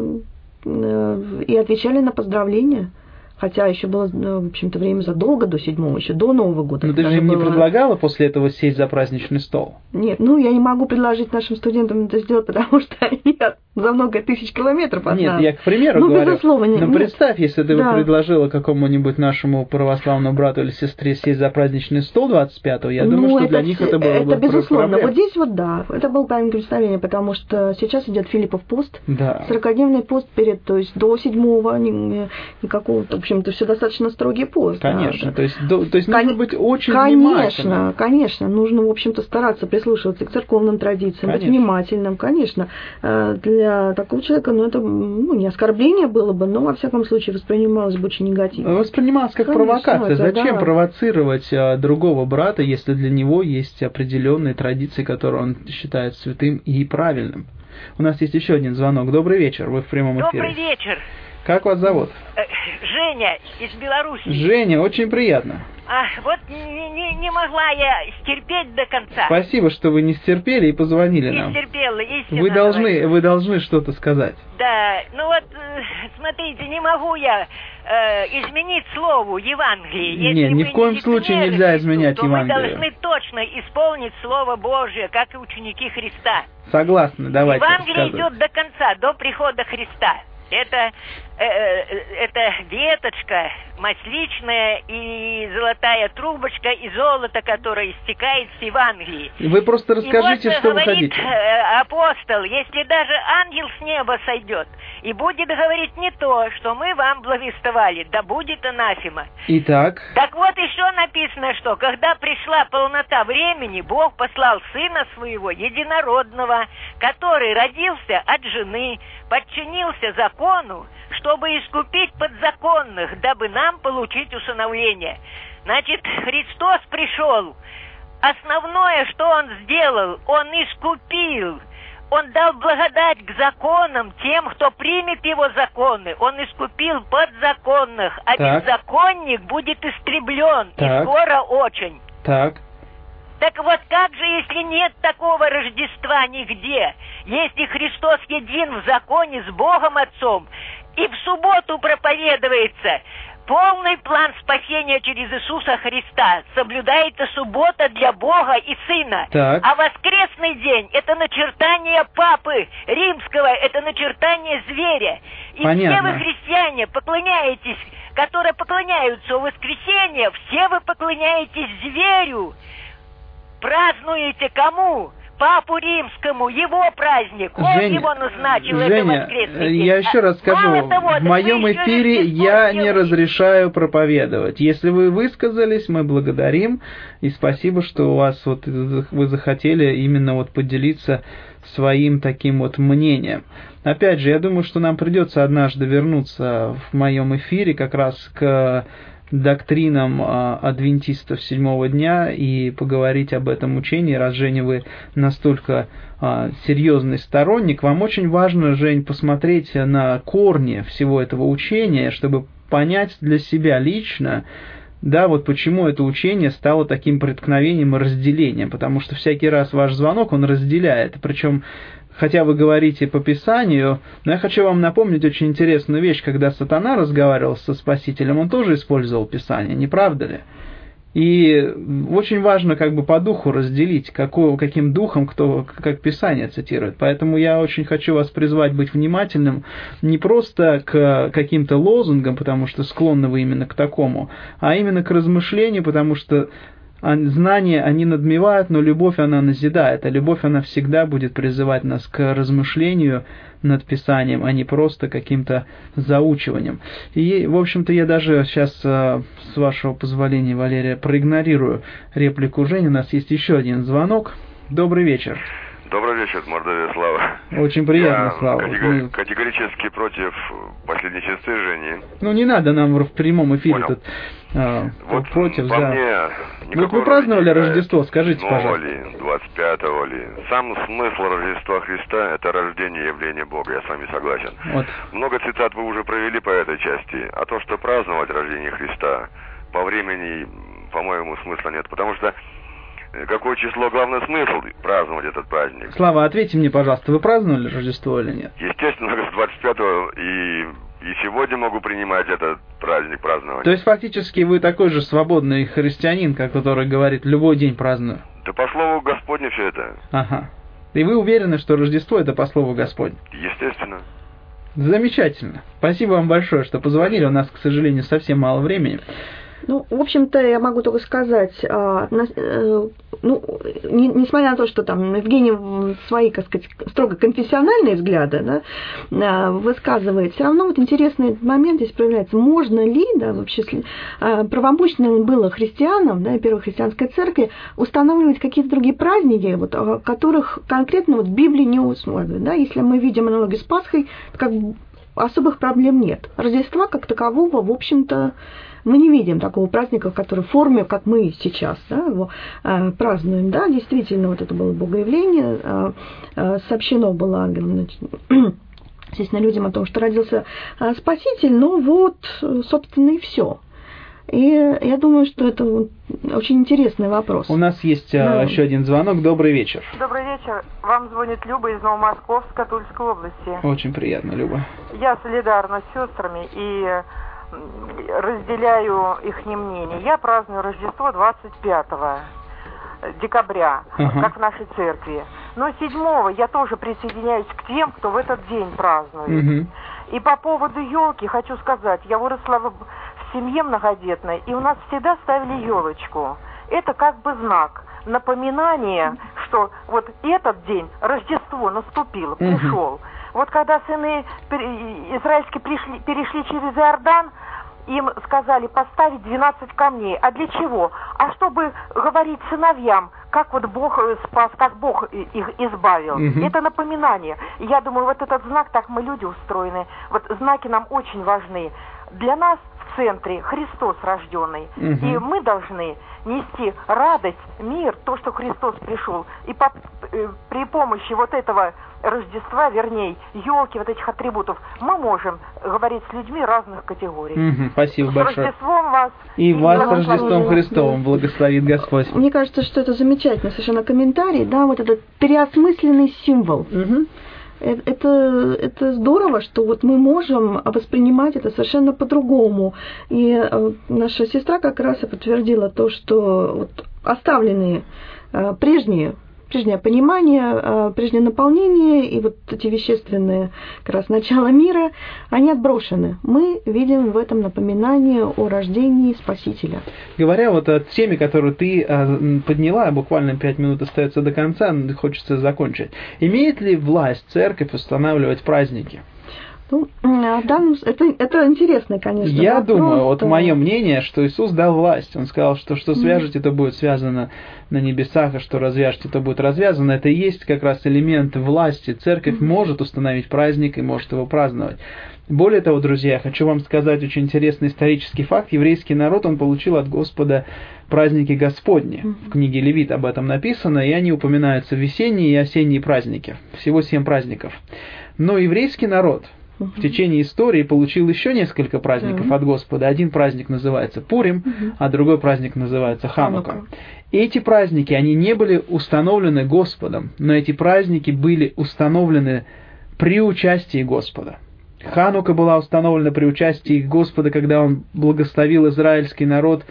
и отвечали на поздравления. Хотя еще было, в общем-то, время задолго до седьмого, еще до Нового года. Но ты же им было... не предлагала после этого сесть за праздничный стол? Нет, ну я не могу предложить нашим студентам это сделать, потому что они за много тысяч километров от Нет, нас. я к примеру ну, говорю. Безусловно, Но нет. представь, если ты да. бы предложила какому-нибудь нашему православному брату или сестре сесть за праздничный стол двадцать пятого, я думаю, ну, что это, для них это было это бы проблема. Это безусловно. Вот здесь вот да, это было правильное представление, потому что сейчас идет Филиппов пост, да. сорокадневный пост перед, то есть до седьмого никакого, в общем-то, все достаточно строгий пост. Конечно, да. то есть, до, то есть нужно Кон- быть очень конечно, внимательным. Конечно, конечно, нужно, в общем-то, стараться прислушиваться к церковным традициям, конечно. Быть внимательным, конечно. Для такого человека, ну, это ну, не оскорбление было бы, но, во всяком случае, воспринималось бы очень негативно. Воспринималось как конечно, провокация. Это, Зачем да. провоцировать другого брата, если для него есть определенные традиции, которые он считает святым и правильным? У нас есть еще один звонок. Добрый вечер, вы в прямом эфире. Добрый вечер. Как вас зовут? Женя из Беларуси. Женя, очень приятно. А, вот не, не, не могла я стерпеть до конца. Спасибо, что вы не стерпели и позвонили не нам. Не стерпела, истинно. Вы должны, говорю. вы должны что-то сказать. Да, ну вот, смотрите, не могу я э, изменить слову Евангелие. Если Нет, ни в коем не случае нельзя Христу, изменять то Евангелие. Мы должны точно исполнить Слово Божие, как и ученики Христа. Согласны, давайте. Евангелие идет до конца, до прихода Христа. Это, э, это веточка масличная и золотая трубочка и золото, которое истекает с Евангелии. Вы просто расскажите, вот, что говорит, вы хотите. Апостол, если даже ангел с неба сойдет и будет говорить не то, что мы вам благовествовали, да будет анафема. Итак. Так вот еще написано, что когда пришла полнота времени, Бог послал Сына Своего, единородного, который родился от жены, подчинился закону, чтобы искупить подзаконных, дабы нам получить усыновление. Значит, Христос пришел. Основное, что Он сделал, Он искупил. Он дал благодать к законам тем, кто примет Его законы. Он искупил подзаконных, а так. беззаконник будет истреблен. Так. И скоро очень. Так. Так вот как же, если нет такого Рождества нигде? Если Христос един в законе с Богом Отцом, и в субботу проповедуется полный план спасения через Иисуса Христа, соблюдается суббота для Бога и Сына. Так. А воскресный день – это начертание Папы Римского, это начертание зверя. И Понятно. все вы, христиане, поклоняетесь, которые поклоняются в воскресенье, все вы поклоняетесь зверю. Празднуете кому? Папу Римскому, его праздник, он Женя, его назначил, Женя, это воскресный день. я еще раз скажу, Мало того, в моем эфире я не разрешаю проповедовать. Если вы высказались, мы благодарим, и спасибо, что у вас вот вы захотели именно вот поделиться своим таким вот мнением. Опять же, я думаю, что нам придется однажды вернуться в моем эфире как раз к доктринам а, адвентистов седьмого дня и поговорить об этом учении, раз, Женя, вы настолько а, серьезный сторонник. Вам очень важно, Жень, посмотреть на корни всего этого учения, чтобы понять для себя лично, да, вот почему это учение стало таким преткновением и разделением, потому что всякий раз ваш звонок, он разделяет, причем хотя вы говорите по Писанию, но я хочу вам напомнить очень интересную вещь, когда сатана разговаривал со Спасителем, он тоже использовал Писание, не правда ли? И очень важно как бы по духу разделить, какой, каким духом кто как Писание цитирует. Поэтому я очень хочу вас призвать быть внимательным не просто к каким-то лозунгам, потому что склонны вы именно к такому, а именно к размышлению, потому что знания, они надмевают, но любовь, она назидает, а любовь, она всегда будет призывать нас к размышлению над Писанием, а не просто каким-то заучиванием. И, в общем-то, я даже сейчас, с вашего позволения, Валерия, проигнорирую реплику Жени. У нас есть еще один звонок. Добрый вечер. Добрый вечер, Мордовия, Слава. Очень приятно, Я Слава. Категори- Мы... категорически против последней сестры Жени. Ну, не надо нам в прямом эфире Понял. тут а, вот против. по да. мне, Вот вы праздновали Рождество, скажите, пожалуйста. ли, двадцать пятого ли. Сам смысл Рождества Христа – это рождение явления Бога, я с вами согласен. Вот. Много цитат вы уже провели по этой части. А то, что праздновать рождение Христа, по времени, по-моему, смысла нет. Потому что какое число, главный смысл праздновать этот праздник? Слава, ответьте мне, пожалуйста, вы праздновали Рождество или нет? Естественно, с двадцать пятого и, и сегодня могу принимать этот праздник празднования. То есть, фактически, вы такой же свободный христианин, как который говорит, любой день праздную? Да по слову Господню все это. Ага. И вы уверены, что Рождество – это по слову Господню? Естественно. Замечательно. Спасибо вам большое, что позвонили. У нас, к сожалению, совсем мало времени. Ну, в общем-то, я могу только сказать, а, на, э, ну, не, несмотря на то, что там Евгений свои, так сказать, строго конфессиональные взгляды, да, а, высказывает, все равно вот интересный момент здесь проявляется. Можно ли, да, вообще, а, правомочным было христианам, да, Первой христианской церкви устанавливать какие-то другие праздники, вот, которых конкретно вот Библия не усматривает, да, если мы видим аналогию с Пасхой, как бы особых проблем нет. Рождества как такового, в общем-то, мы не видим такого праздника, который в форме, как мы сейчас, да, его э, празднуем. Да, действительно, вот это было богоявление, э, э, сообщено было ангелам, естественно, людям о том, что родился э, Спаситель, но вот, собственно, и все. И я думаю, что это очень интересный вопрос. У нас есть да. еще один звонок. Добрый вечер. Добрый вечер. Вам звонит Люба из Новомосковска, Тульской области. Очень приятно, Люба. Я солидарна с сестрами и разделяю их мнение. Я праздную Рождество двадцать пятого декабря, ага. как в нашей церкви. Но седьмого я тоже присоединяюсь к тем, кто в этот день празднует. Угу. И по поводу елки хочу сказать, я выросла в семье многодетной, и у нас всегда ставили елочку. Это как бы знак, напоминание, что вот этот день, Рождество наступило, пришел. Угу. Вот когда сыны израильские пришли, перешли через Иордан, им сказали поставить двенадцать камней. А для чего? А чтобы говорить сыновьям, как вот Бог спас, как Бог их избавил. Mm-hmm. Это напоминание. И я думаю, вот этот знак, так мы люди устроены. Вот знаки нам очень важны. Для нас в центре Христос рожденный. Угу. И мы должны нести радость, мир, то, что Христос пришел. И по, э, при помощи вот этого Рождества, вернее, елки, вот этих атрибутов, мы можем говорить с людьми разных категорий. Угу, спасибо с большое. Рождеством вас. И, и вас с Рождеством Христовым благословит Господь. Мне кажется, что это замечательный совершенно комментарий, да, вот этот переосмысленный символ. Угу. Это, это здорово, что вот мы можем воспринимать это совершенно по-другому. И э, наша сестра как раз и подтвердила то, что вот оставленные э, прежние, прежнее понимание, э, прежнее наполнение и вот эти вещественные как раз начала мира, они отброшены. Мы видим в этом напоминание о рождении Спасителя. Говоря вот о теме, которую ты э, подняла, буквально пять минут остается до конца, хочется закончить. Имеет ли власть церковь устанавливать праздники? Ну, да, это, это интересный, конечно, Я вопрос. думаю, вот мое мнение, что Иисус дал власть. Он сказал, что что свяжете, то будет связано на небесах, а что развяжете, то будет развязано. Это и есть как раз элемент власти. Церковь mm-hmm. может установить праздник и может его праздновать. Более того, друзья, хочу вам сказать очень интересный исторический факт. Еврейский народ, он получил от Господа праздники Господни. Mm-hmm. В книге Левит об этом написано, и они упоминаются весенние и осенние праздники. Всего семь праздников. Но еврейский народ в течение истории получил еще несколько праздников uh-huh. от Господа. Один праздник называется Пурим, uh-huh. а другой праздник называется Ханука. Uh-huh. Эти праздники, они не были установлены Господом, но эти праздники были установлены при участии Господа. Ханука была установлена при участии Господа, когда Он благословил израильский народ.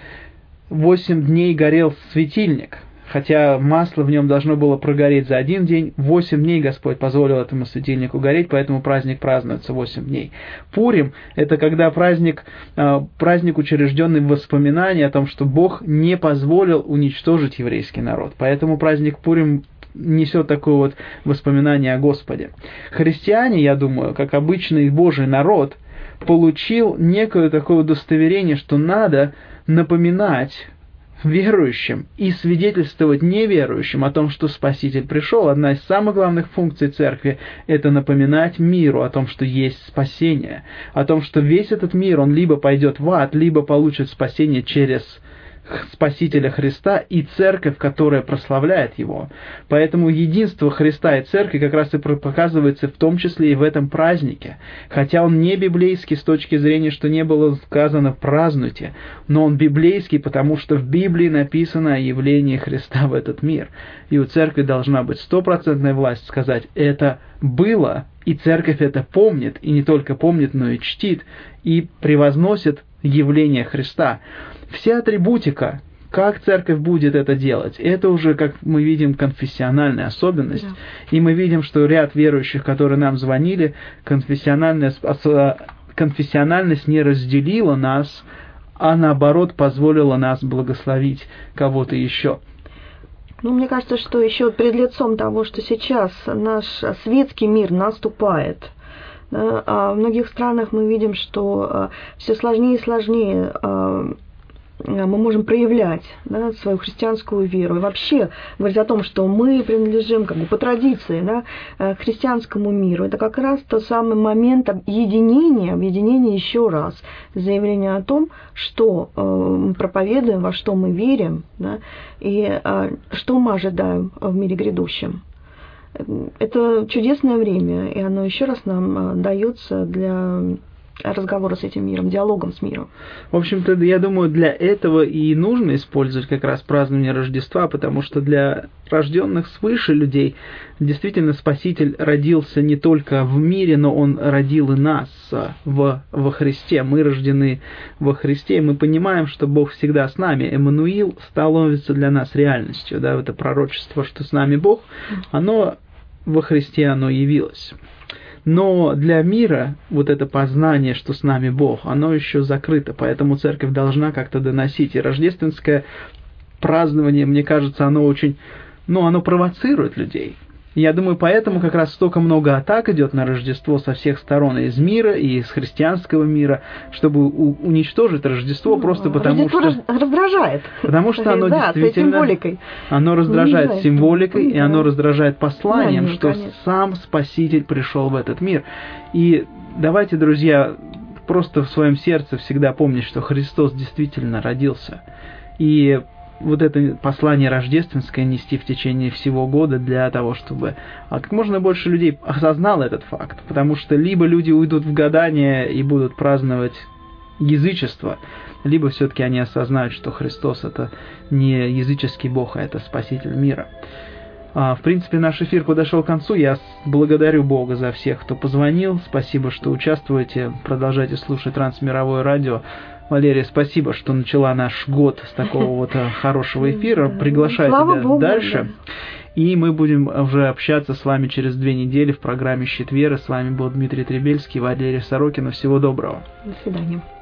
Восемь дней горел светильник. Хотя масло в нем должно было прогореть за один день, восемь дней Господь позволил этому светильнику гореть, поэтому праздник празднуется восемь дней. Пурим – это когда праздник, праздник, учрежденный в воспоминании о том, что Бог не позволил уничтожить еврейский народ. Поэтому праздник Пурим несет такое вот воспоминание о Господе. Христиане, я думаю, как обычный Божий народ, получил некое такое удостоверение, что надо напоминать верующим и свидетельствовать неверующим о том, что Спаситель пришел. Одна из самых главных функций церкви – это напоминать миру о том, что есть спасение, о том, что весь этот мир, он либо пойдет в ад, либо получит спасение через Спасителя Христа и церковь, которая прославляет Его. Поэтому единство Христа и церкви как раз и показывается в том числе и в этом празднике. Хотя он не библейский с точки зрения, что не было сказано «празднуйте», но он библейский, потому что в Библии написано о явлении Христа в этот мир. И у церкви должна быть стопроцентная власть сказать «это было», и церковь это помнит, и не только помнит, но и чтит, и превозносит явление Христа. Вся атрибутика, как церковь будет это делать, это уже, как мы видим, конфессиональная особенность. Да. И мы видим, что ряд верующих, которые нам звонили, конфессиональность, конфессиональность не разделила нас, а наоборот позволила нас благословить кого-то еще. Ну, мне кажется, что еще пред лицом того, что сейчас наш светский мир наступает, а в многих странах мы видим, что все сложнее и сложнее мы можем проявлять, да, свою христианскую веру. И вообще говорить о том, что мы принадлежим как бы по традиции, да, к христианскому миру. Это как раз тот самый момент объединения, объединения еще раз, заявления о том, что мы проповедуем, во что мы верим, да, и что мы ожидаем в мире грядущем. Это чудесное время, и оно еще раз нам дается для разговора с этим миром, диалогом с миром. В общем-то, я думаю, для этого и нужно использовать как раз празднование Рождества, потому что для рожденных свыше людей действительно Спаситель родился не только в мире, но Он родил и нас в, во Христе. Мы рождены во Христе, и мы понимаем, что Бог всегда с нами. Эммануил становится для нас реальностью. Да, это пророчество, что с нами Бог, оно во Христе оно явилось. Но для мира вот это познание, что с нами Бог, оно еще закрыто, поэтому церковь должна как-то доносить. И рождественское празднование, мне кажется, оно очень, ну, оно провоцирует людей. Я думаю, поэтому как раз столько много атак идет на Рождество со всех сторон, и из мира, и из христианского мира, чтобы у- уничтожить Рождество, ну, просто потому Рождество что... раздражает. Потому что оно да, действительно... Оно раздражает ну, символикой, и да. оно раздражает посланием, да, что конечно. сам Спаситель пришел в этот мир. И давайте, друзья, просто в своем сердце всегда помнить, что Христос действительно родился. И вот это послание рождественское нести в течение всего года для того, чтобы как можно больше людей осознало этот факт. Потому что либо люди уйдут в гадание и будут праздновать язычество, либо все-таки они осознают, что Христос — это не языческий Бог, а это Спаситель мира. В принципе, наш эфир подошел к концу. Я благодарю Бога за всех, кто позвонил. Спасибо, что участвуете. Продолжайте слушать Трансмировое радио. Валерия, спасибо, что начала наш год с такого вот хорошего эфира. Приглашаю Слава тебя Богу, дальше. Да. И мы будем уже общаться с вами через две недели в программе «Щит веры». С вами был Дмитрий Требельский, Валерия Сорокина. Всего доброго. До свидания.